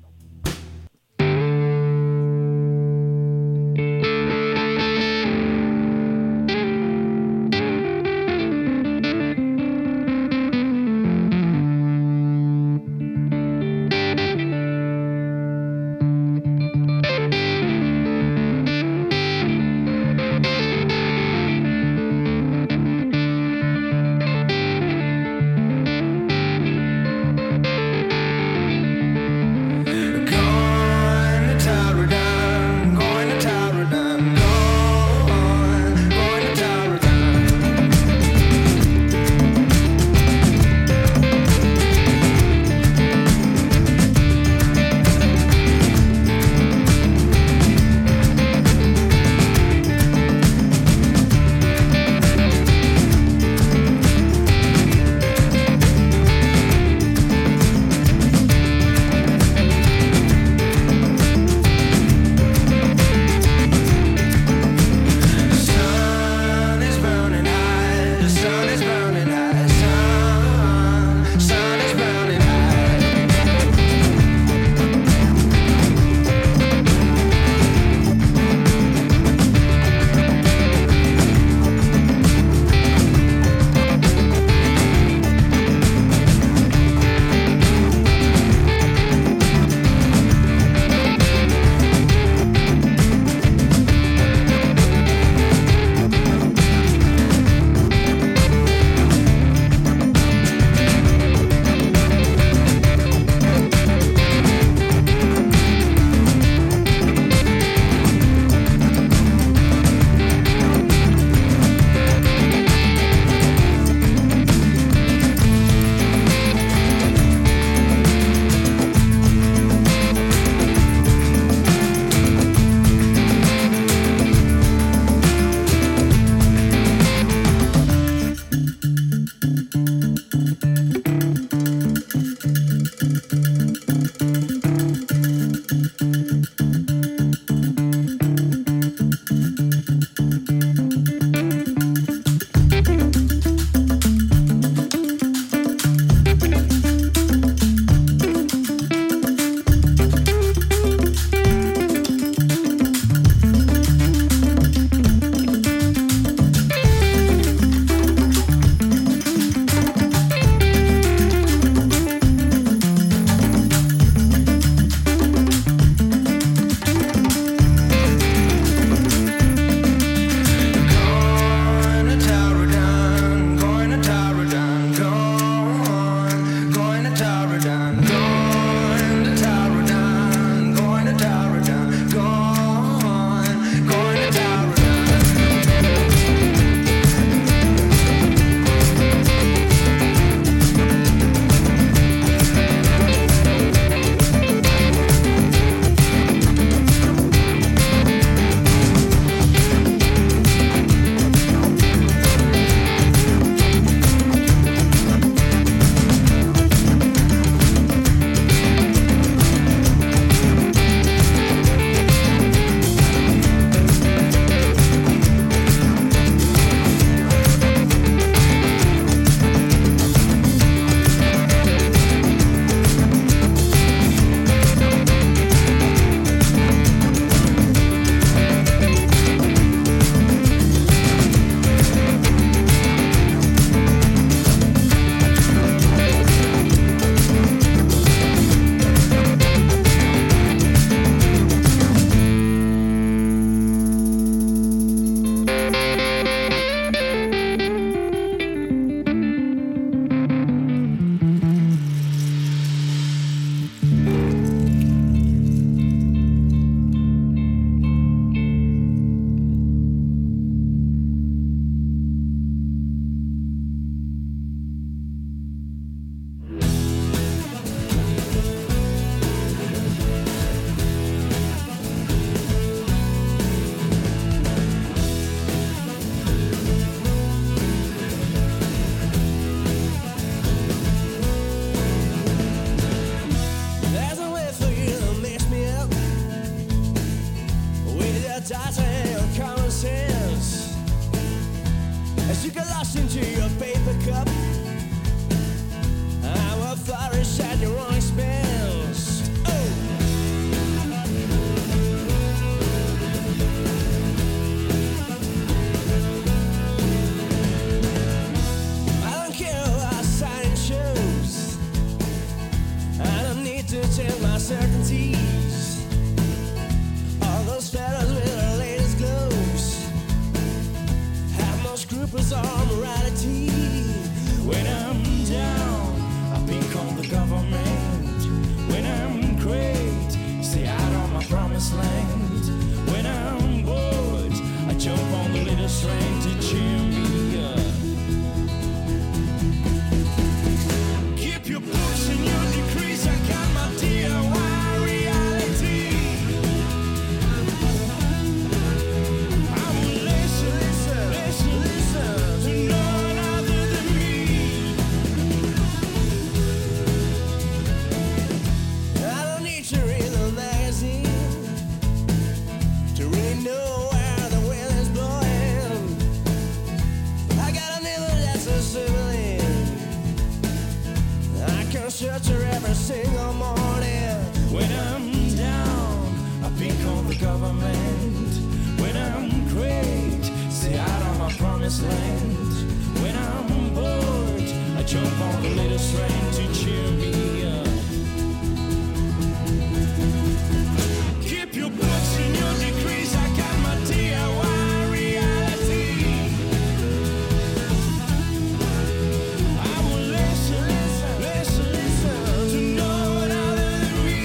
As you get lost into your paper cup, I will flourish at your own expense. Oh. I don't care what sign shows. I don't need to tell my certainties. All those fellas with their latest glows have no scruples or morality. When I'm down, I pick on the government. When I'm great, stay out on my promised land. When I'm bored, I jump on the little string to cheer me up. Keep your books and your decrees. I got my D I Y reality. I will listen, listen, listen, listen to no one other than me. I don't need to read the magazine to really know where the wind is blowing. I got a neighbor that's a civilian. I can search her every single morning. When I'm down, I pick on the government. When I'm great, stay out on my promised land. When I'm bored, I jump on the little string to cheer me up. Keep your books and your degrees. I got my D I Y reality. I will listen, listen, listen, listen to no one other than me.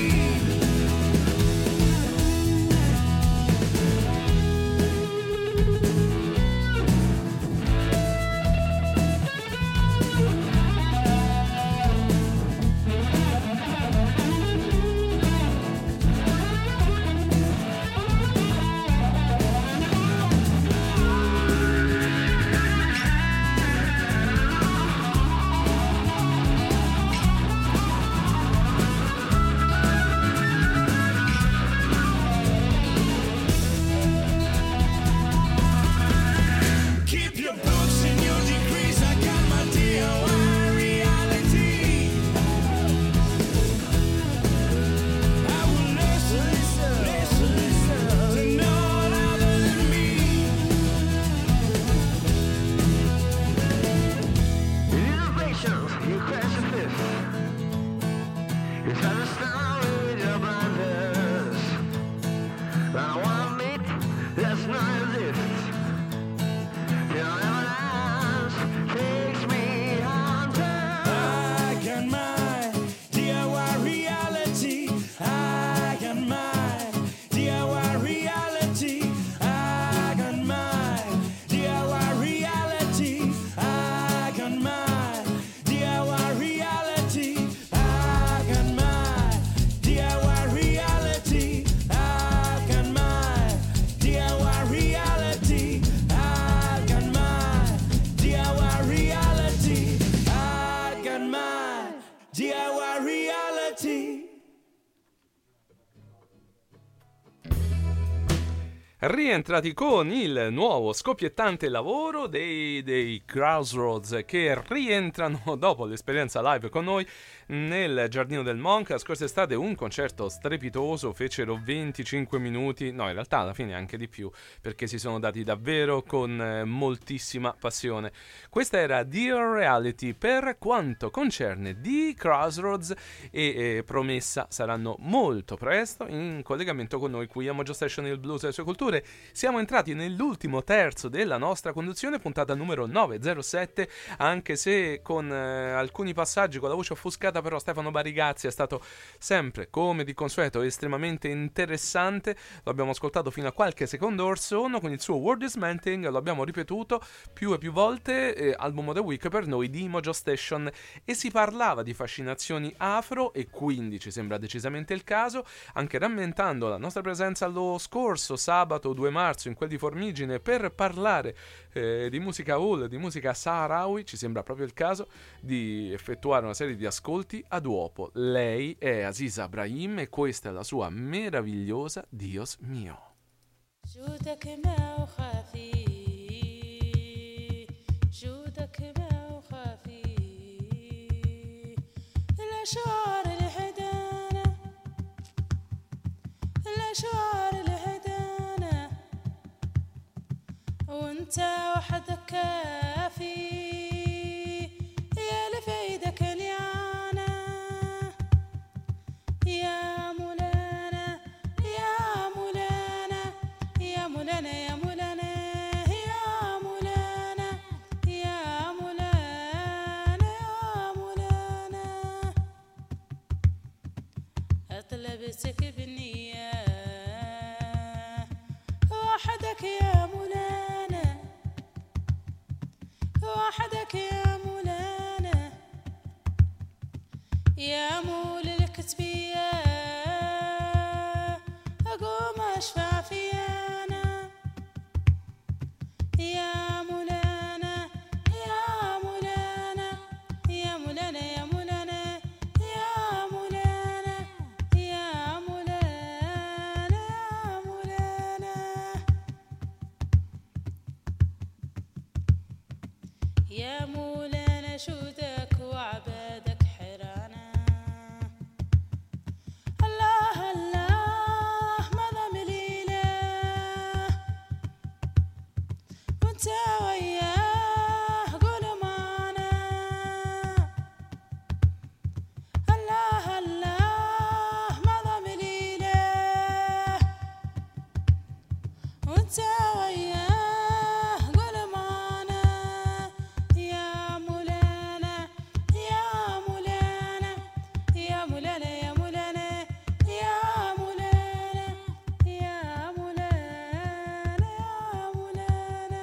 You tell the story with your blinders. I don't wanna meet, that's not exist. Your evidence takes me haunted. I got my D I Y reality. I got my D I Y reality. I got my D I Y reality. I got my D I Y reality. I got my D I Y reality. I got my D I Y reality. I got my D I Y reality. I got my D I Y reality. Rientrati con il nuovo scoppiettante lavoro dei, dei Crossroads, che rientrano dopo l'esperienza live con noi nel Giardino del Monk. La scorsa estate un concerto strepitoso, fecero venticinque minuti, no in realtà alla fine anche di più, perché si sono dati davvero con eh, moltissima passione. Questa era Dear Reality per quanto concerne The Crossroads, e eh, promessa saranno molto presto in collegamento con noi qui a Mojo Station, il blues e le sue culture. Siamo entrati nell'ultimo terzo della nostra conduzione, puntata numero novecentosette, anche se con eh, alcuni passaggi con la voce offuscata, però Stefano Barigazzi è stato sempre, come di consueto, estremamente interessante. Lo abbiamo ascoltato fino a qualche secondo or sono con il suo World is Melting, lo abbiamo ripetuto più e più volte, eh, album of the week per noi di Mojo Station, e si parlava di fascinazioni afro, e quindi ci sembra decisamente il caso, anche rammentando la nostra presenza lo scorso sabato due marzo in quel di Formigine per parlare eh, di musica Hall, di musica Saharawi. Ci sembra proprio il caso di effettuare una serie di ascolti ad uopo. Lei è Aziza Brahim e questa è la sua meravigliosa Dios mio. جودك ما وخافي جودك ما وخافي الأشعار الهدانة الأشعار الهدانة وانت وحدك كافي يا لفيدك اليانا يا مولانا يا مولانا يا مولانا يا مولانا يا مولانا يا مولانا يا مولانا أطلبتك بالنية وحدك يا مولانا وحدك يا مولانا يا مول الكتبية أقوم أشفع فيانا يا مولانا يا مولانا يا مولانا يا مولانا يا مولانا يا مولانا يا مولانا يا مولانا جودك وعبادك حرانا الله الله ما ذم الإله وانت وياه قول معنا الله الله ما ذم الإله وانت وياه قول معنا يا مولانا يا مولانا يا مولانا يا مولانا يا مولانا يا مولانا يا مولانا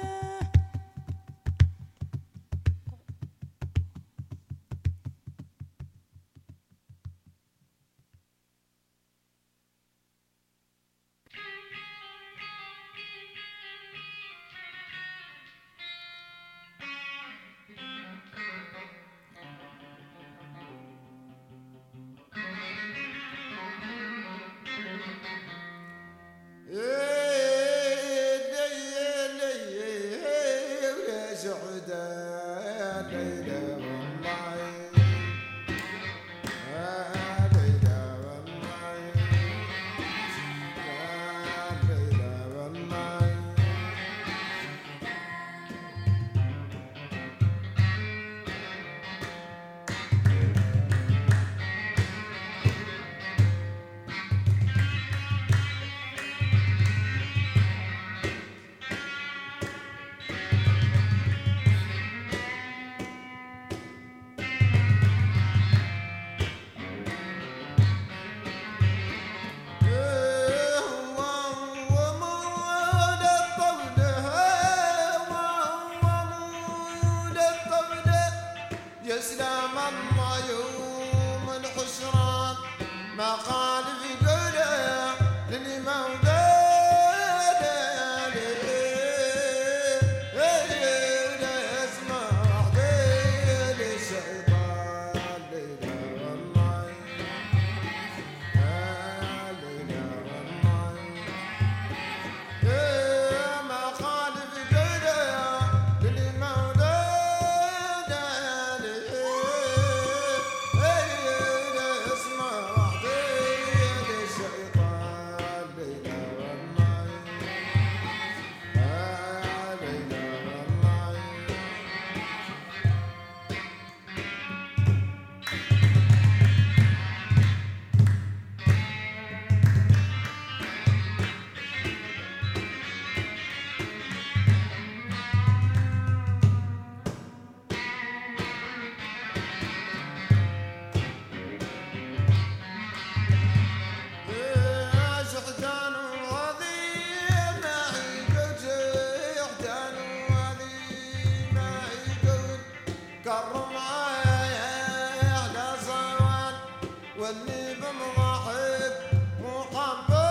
واللي بمضاحك محبة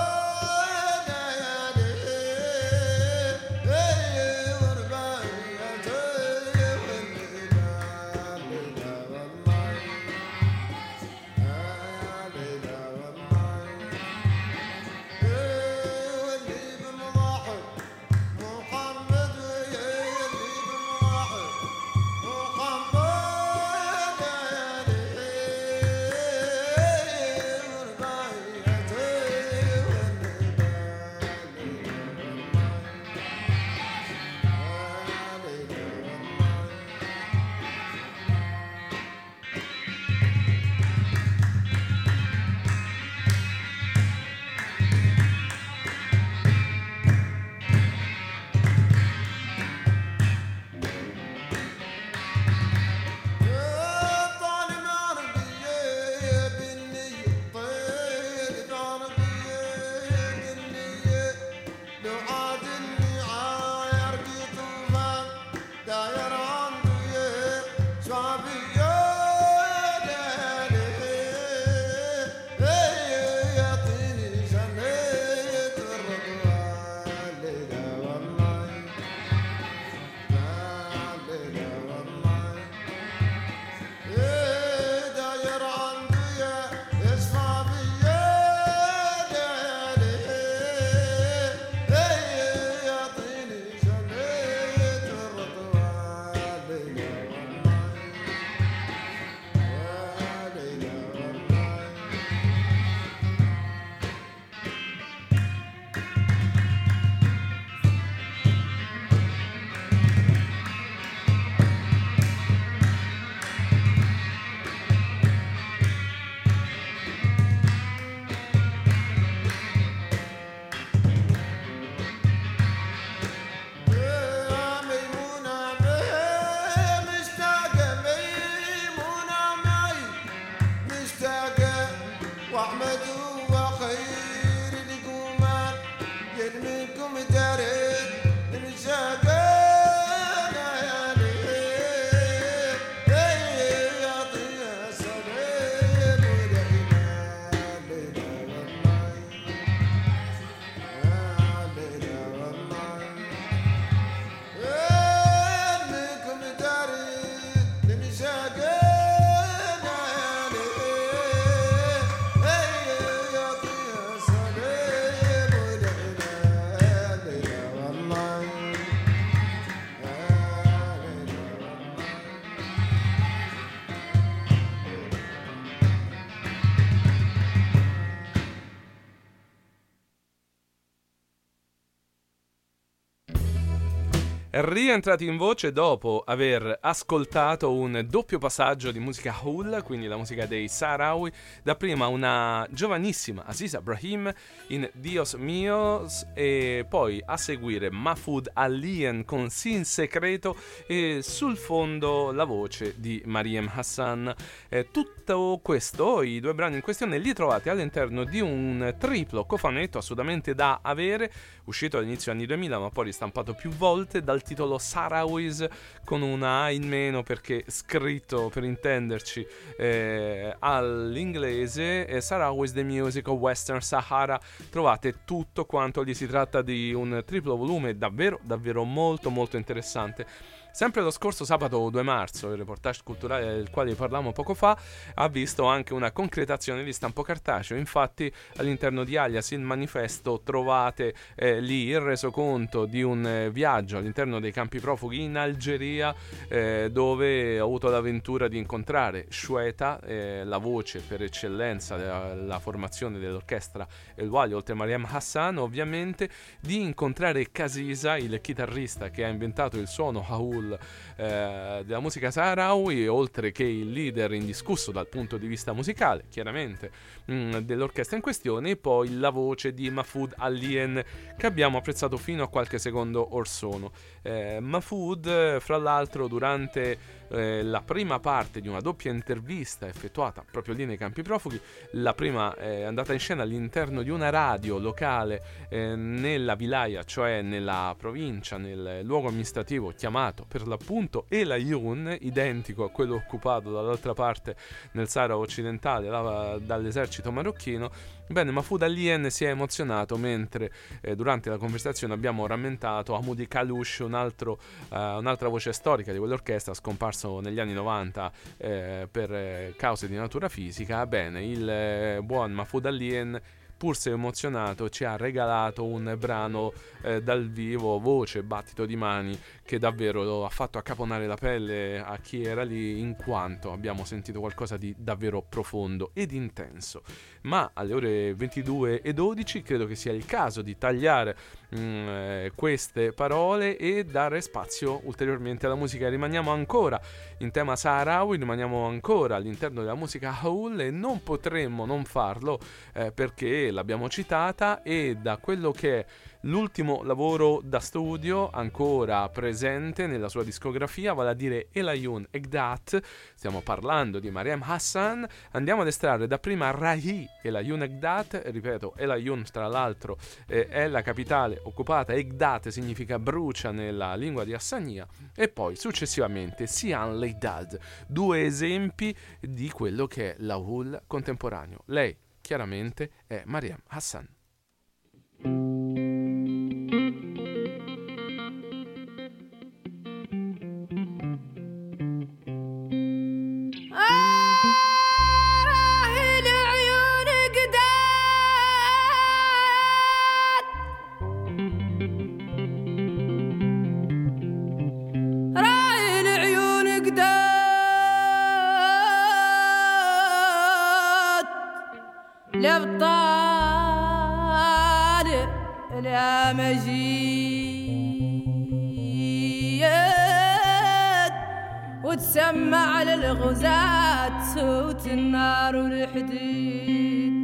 Rientrati in voce dopo aver ascoltato un doppio passaggio di musica Hool, quindi la musica dei Sahrawi, dapprima una giovanissima Aziza Brahim in Dios Míos e poi a seguire Mahfoud Alien con Sin Secreto e sul fondo la voce di Mariem Hassan. Eh, tutto questo, i due brani in questione, li trovate all'interno di un triplo cofanetto assolutamente da avere, uscito all'inizio anni duemila ma poi ristampato più volte, dal titolo Sahrawis con una A in meno perché scritto, per intenderci, eh, all'inglese, eh, Sahrawis The Music of Western Sahara. Trovate tutto quanto, gli si tratta di un triplo volume davvero davvero molto molto interessante. Sempre lo scorso sabato due marzo, il reportage culturale del quale parlavamo poco fa ha visto anche una concretazione di stampo cartaceo. Infatti all'interno di Alias il manifesto trovate eh, lì il resoconto di un eh, viaggio all'interno dei campi profughi in Algeria, eh, dove ho avuto l'avventura di incontrare Shweta, eh, la voce per eccellenza della la formazione dell'orchestra El Wali, oltre a Mariam Hassan ovviamente, di incontrare Kaziza, il chitarrista che ha inventato il suono Haul eh, della musica Sahrawi, oltre che il leader indiscusso dal punto di vista musicale, chiaramente, mh, dell'orchestra in questione, e poi la voce di Mahfoud Alien, che abbiamo apprezzato fino a qualche secondo or sono. Eh, Mahfoud, fra l'altro, durante eh, la prima parte di una doppia intervista effettuata proprio lì nei campi profughi, la prima è eh, andata in scena all'interno di una radio locale eh, nella Vilaya, cioè nella provincia, nel luogo amministrativo chiamato per l'appunto Elayun, identico a quello occupato dall'altra parte nel Sahara occidentale la, dall'esercito marocchino. Bene, Mahfoud Alien si è emozionato mentre eh, durante la conversazione abbiamo rammentato Hamoudi Kalouch, un altro, uh, un'altra voce storica di quell'orchestra, scomparso negli anni novanta eh, per eh, cause di natura fisica. Bene, il eh, buon Mahfoud Alien, pur se emozionato, ci ha regalato un brano eh, dal vivo, voce, battito di mani, che davvero lo ha fatto accaponare la pelle a chi era lì, in quanto abbiamo sentito qualcosa di davvero profondo ed intenso. Ma alle ore ventidue e dodici credo che sia il caso di tagliare mh, eh, queste parole e dare spazio ulteriormente alla musica. Rimaniamo ancora in tema saharawi, rimaniamo ancora all'interno della musica Haoul e non potremmo non farlo eh, perché l'abbiamo citata, e da quello che è l'ultimo lavoro da studio ancora presente nella sua discografia, vale a dire Elayun Egdat, stiamo parlando di Mariam Hassan, andiamo ad estrarre da prima Rahi Elayun Egdat. Ripeto, Elayun tra l'altro eh, è la capitale occupata, Egdat significa brucia nella lingua di Hassania, e poi successivamente Sian Leidad, due esempi di quello che è l'Haoul contemporaneo. Lei chiaramente è Mariam Hassan. الأبطال لا مجيد وتسمع للغزاة صوت النار والحديد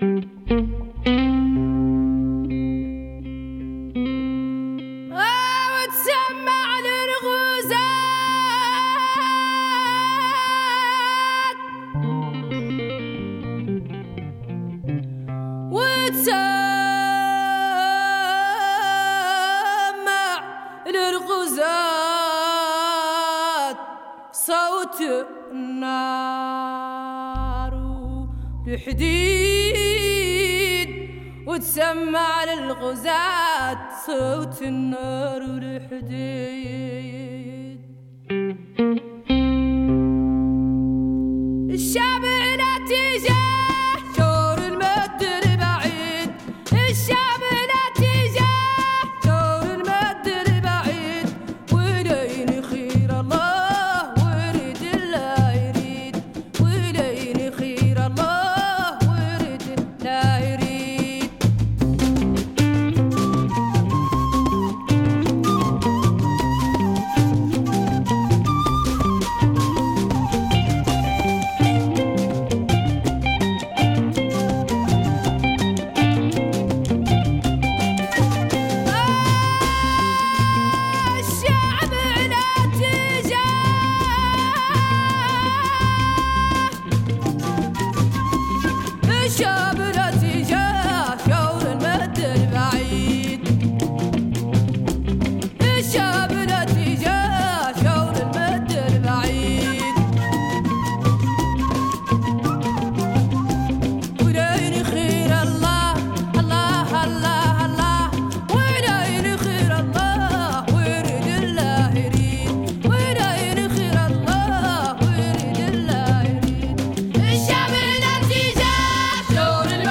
وتسمع للغزاة وتسمع للغزاة صوت النار والحديد وتسمع للغزاة صوت النار والحديد الشعب لا تجاه شور المد البعيد الشعب لا تجاه شور المد البعيد ولين خير الله ورد الله يريد ولين خير الله ورد الله يريد الشعب لا تجاه الشعب لا تجاه شور المد البعيد الشعب لا تجاه شور المد البعيد ولين خير الله الله الله الله ولين خير الله ورد الله يريد ولين خير الله ورد الله يريد الشعب لا تجاه شور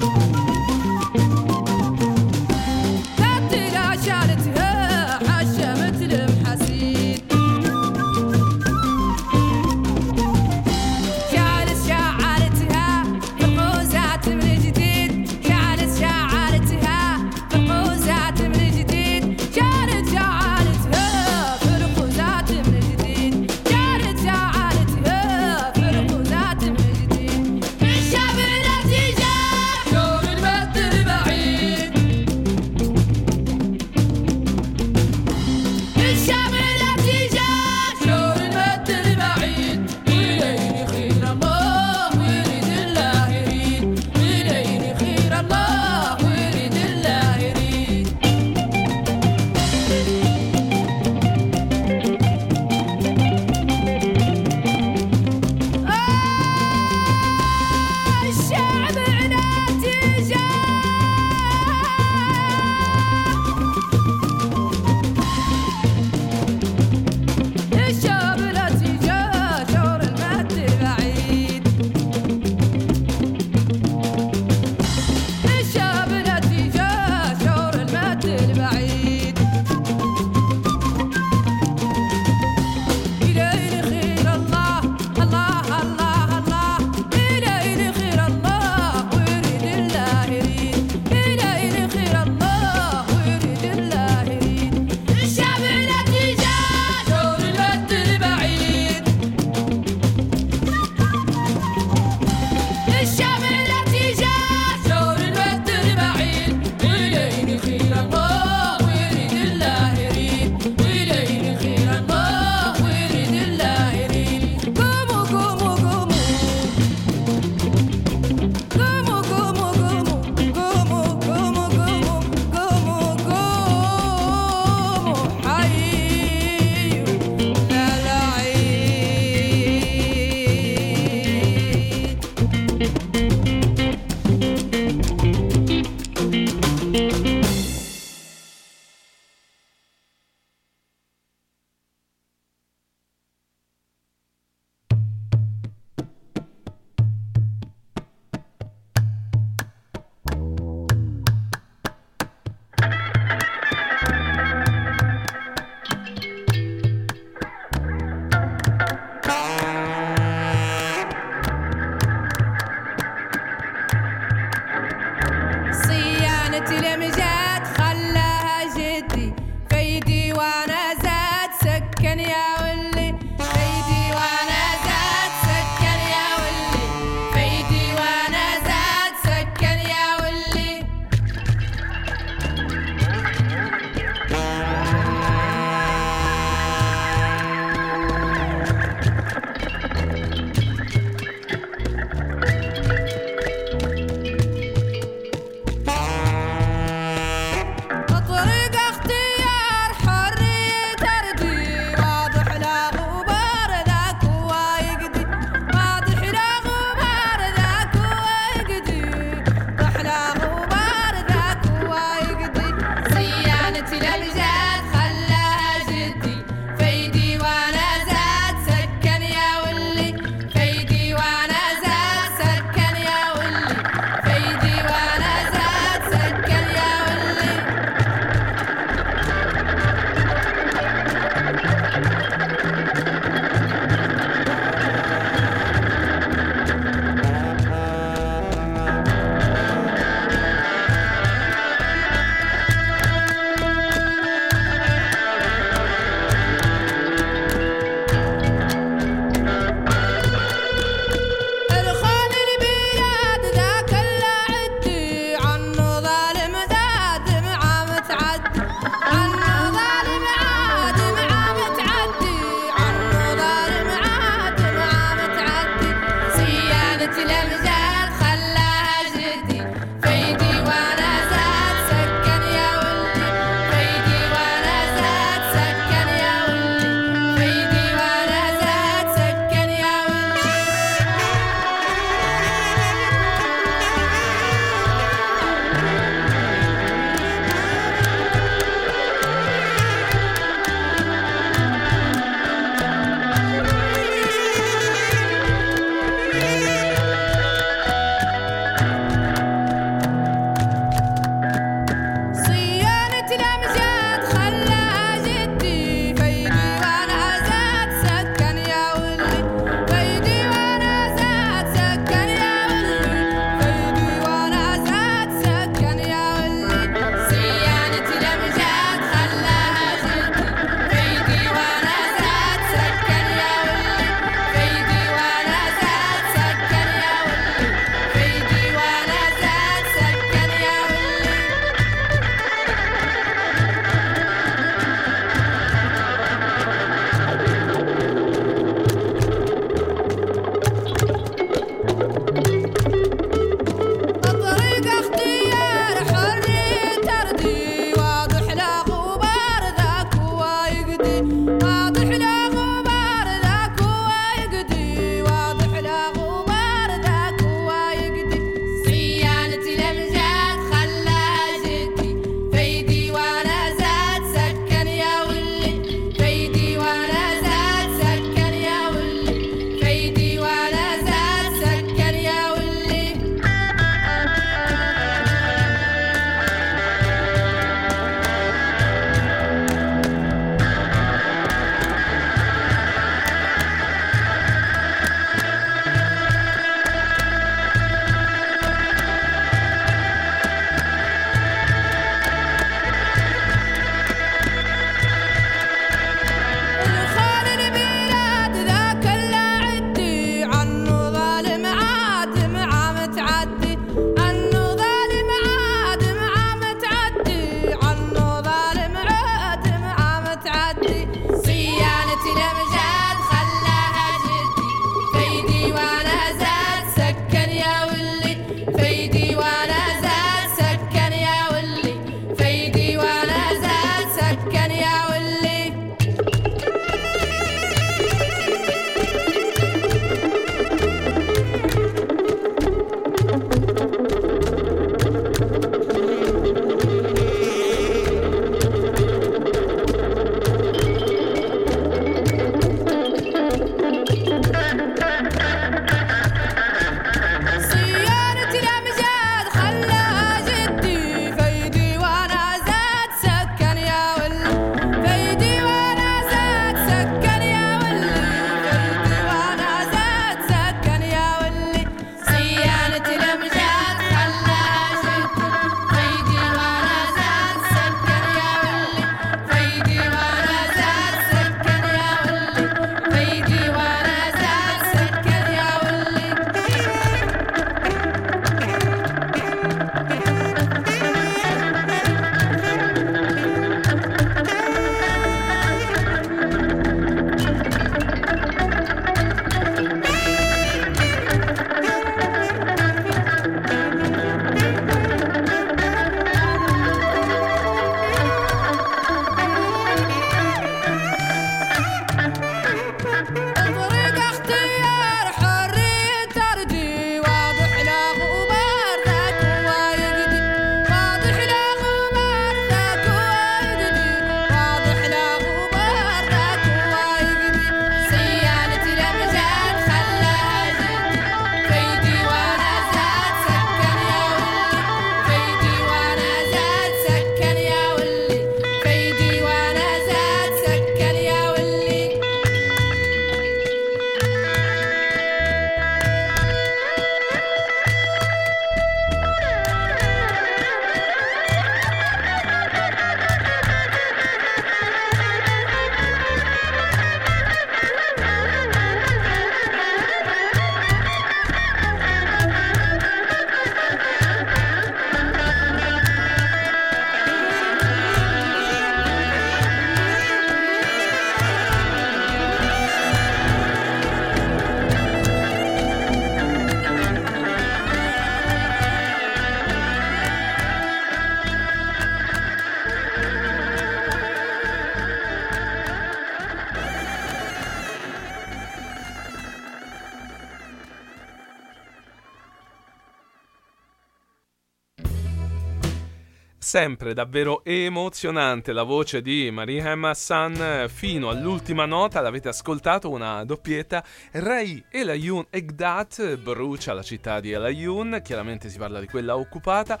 Sempre davvero emozionante la voce di Mariam Hassan fino all'ultima nota, l'avete ascoltato, una doppietta. Ray Elayoun Egdat brucia la città di Elayoun, chiaramente si parla di quella occupata,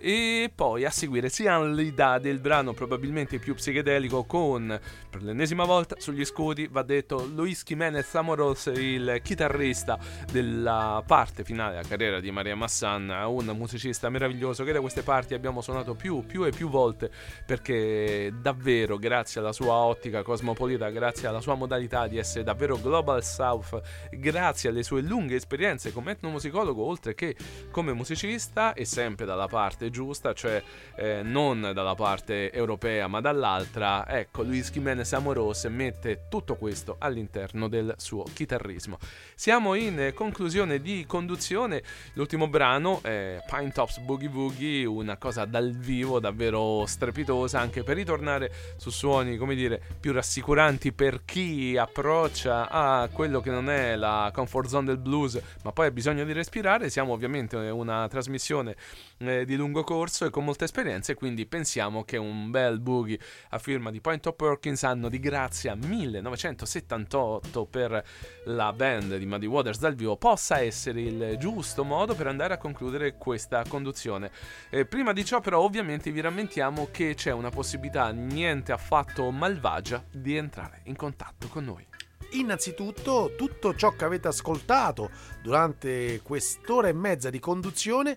e poi a seguire Sian Lida del brano probabilmente più psichedelico con, per l'ennesima volta, sugli scudi va detto Luis Jiménez Amoros, il chitarrista della parte finale della carriera di Mariam Hassan, un musicista meraviglioso che da queste parti abbiamo suonato più, più e più volte, perché davvero grazie alla sua ottica cosmopolita, grazie alla sua modalità di essere davvero Global South, grazie alle sue lunghe esperienze come etnomusicologo oltre che come musicista, e sempre dalla parte giusta, cioè eh, non dalla parte europea ma dall'altra, ecco, Luis Jiménez Amoros mette tutto questo all'interno del suo chitarrismo. Siamo in conclusione di conduzione, l'ultimo brano è Pine Tops Boogie Woogie, una cosa dal vivo davvero strepitosa, anche per ritornare su suoni, come dire, più rassicuranti per chi approccia a quello che non è la comfort zone del blues ma poi ha bisogno di respirare. Siamo ovviamente una trasmissione eh, di lungo corso e con molte esperienze, quindi pensiamo che un bel boogie a firma di Point Top Perkins, anno di grazia millenovecentosettantotto per la band di Muddy Waters dal vivo, possa essere il giusto modo per andare a concludere questa conduzione. Eh, prima di ciò però ovviamente vi rammentiamo che c'è una possibilità niente affatto malvagia di entrare in contatto con noi. Innanzitutto, tutto ciò che avete ascoltato durante quest'ora e mezza di conduzione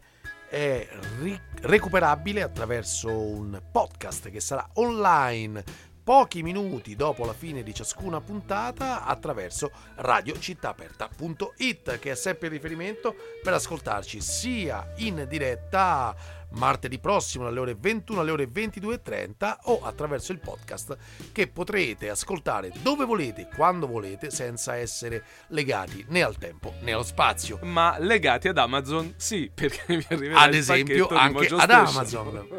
è ri- recuperabile attraverso un podcast che sarà online pochi minuti dopo la fine di ciascuna puntata attraverso radio città aperta punto it, che è sempre il riferimento per ascoltarci sia in diretta martedì prossimo dalle ore ventuno alle ore ventidue e trenta o attraverso il podcast che potrete ascoltare dove volete, quando volete, senza essere legati né al tempo né allo spazio. Ma legati ad Amazon sì, perché vi arriverà ad il esempio pacchetto anche di Mojo ad Station. Amazon.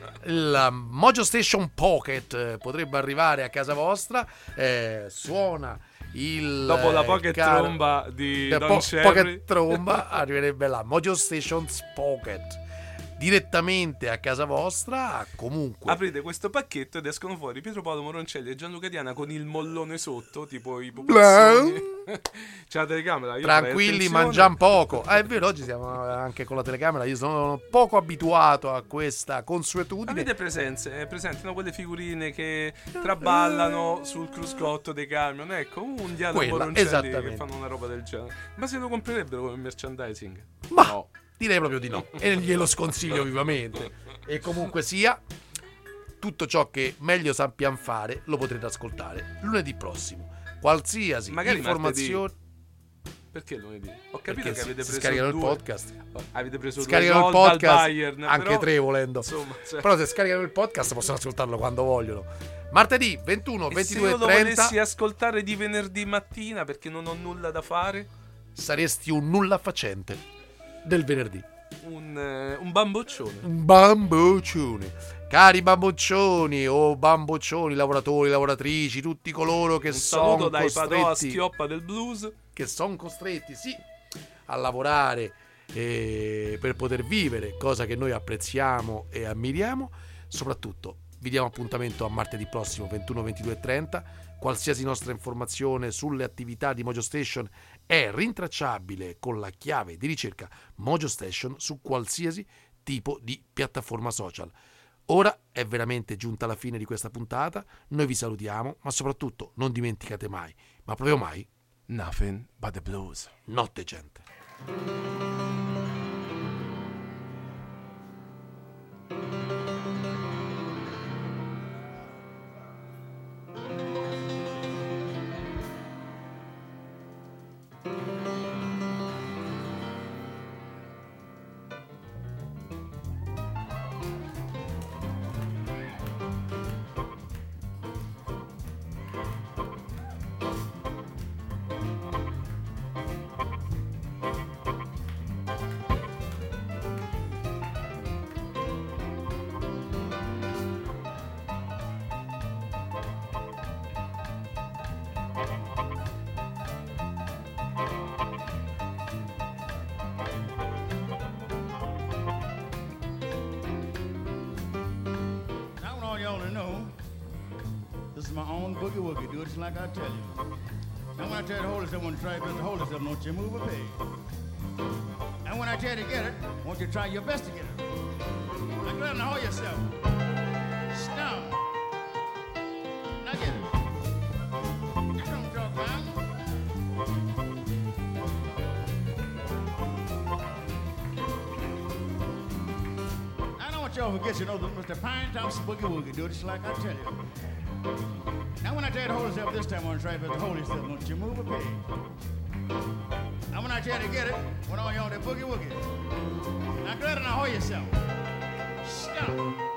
Il Mojo Station Pocket potrebbe arrivare a casa vostra, eh, suona il dopo la pocket caro, tromba di la Don po- Cherry. Pocket tromba arriverebbe là Mojo Station's Pocket direttamente a casa vostra. Comunque aprite questo pacchetto ed escono fuori Pietro Paolo Moroncelli e Gianluca Diana con il mollone sotto, tipo i pupazzoni. C'è la telecamera, io tranquilli, mangiamo poco. Ah, è vero, oggi siamo anche con la telecamera. Io sono poco abituato a questa consuetudine. Avete presenze, presenti, no? Quelle figurine che traballano sul cruscotto dei camion, ecco, un dialogo Quella, Moroncelli esattamente. che fanno una roba del genere. Ma se lo comprerebbero come merchandising? Ma no, direi proprio di no, e glielo sconsiglio vivamente. E comunque sia, tutto ciò che meglio sappiamo fare lo potrete ascoltare lunedì prossimo. Qualsiasi magari informazione martedì. Perché lunedì? Ho capito Perché che si- avete si preso scaricano due. il podcast. Avete preso Scaricano due il gol dal podcast Bayern, anche però, tre volendo. Insomma, cioè, Però se scaricano il podcast possono ascoltarlo quando vogliono. Martedì ventuno, e ventidue se e io lo trenta volessi ascoltare di venerdì mattina perché non ho nulla da fare, saresti un nulla facente del venerdì. un, eh, un bamboccione. Un bamboccione. Cari bamboccioni o bamboccioni, lavoratori, lavoratrici, tutti coloro che Un sono saluto dai padò a costretti, schioppa del blues. che sono costretti, sì, a lavorare eh, per poter vivere, cosa che noi apprezziamo e ammiriamo. Soprattutto vi diamo appuntamento a martedì prossimo ventuno, ventidue e trenta. Qualsiasi nostra informazione sulle attività di Mojo Station è rintracciabile con la chiave di ricerca Mojo Station su qualsiasi tipo di piattaforma social. Ora è veramente giunta la fine di questa puntata, noi vi salutiamo, ma soprattutto non dimenticate mai, ma proprio mai, Nothing but the blues. notte gente. on boogie woogie. Do it just like I tell you. Now when I tell you to hold yourself, when you try your best to hold yourself, don't you move a peg. And when I tell you to get it, won't you try your best to get it. Now go ahead and hold yourself. Stop. Now get it. You don't talk now. I don't want y'all to forget, you know, that Mister Pine Thompson Boogie Woogie. Do it just like I tell you. Now when I tell you to hold yourself this time, I want to try your best to hold yourself. Don't you move a peg. Now when I tell you to get it, when all you on that boogie woogie. Now go ahead and hold yourself. Stop.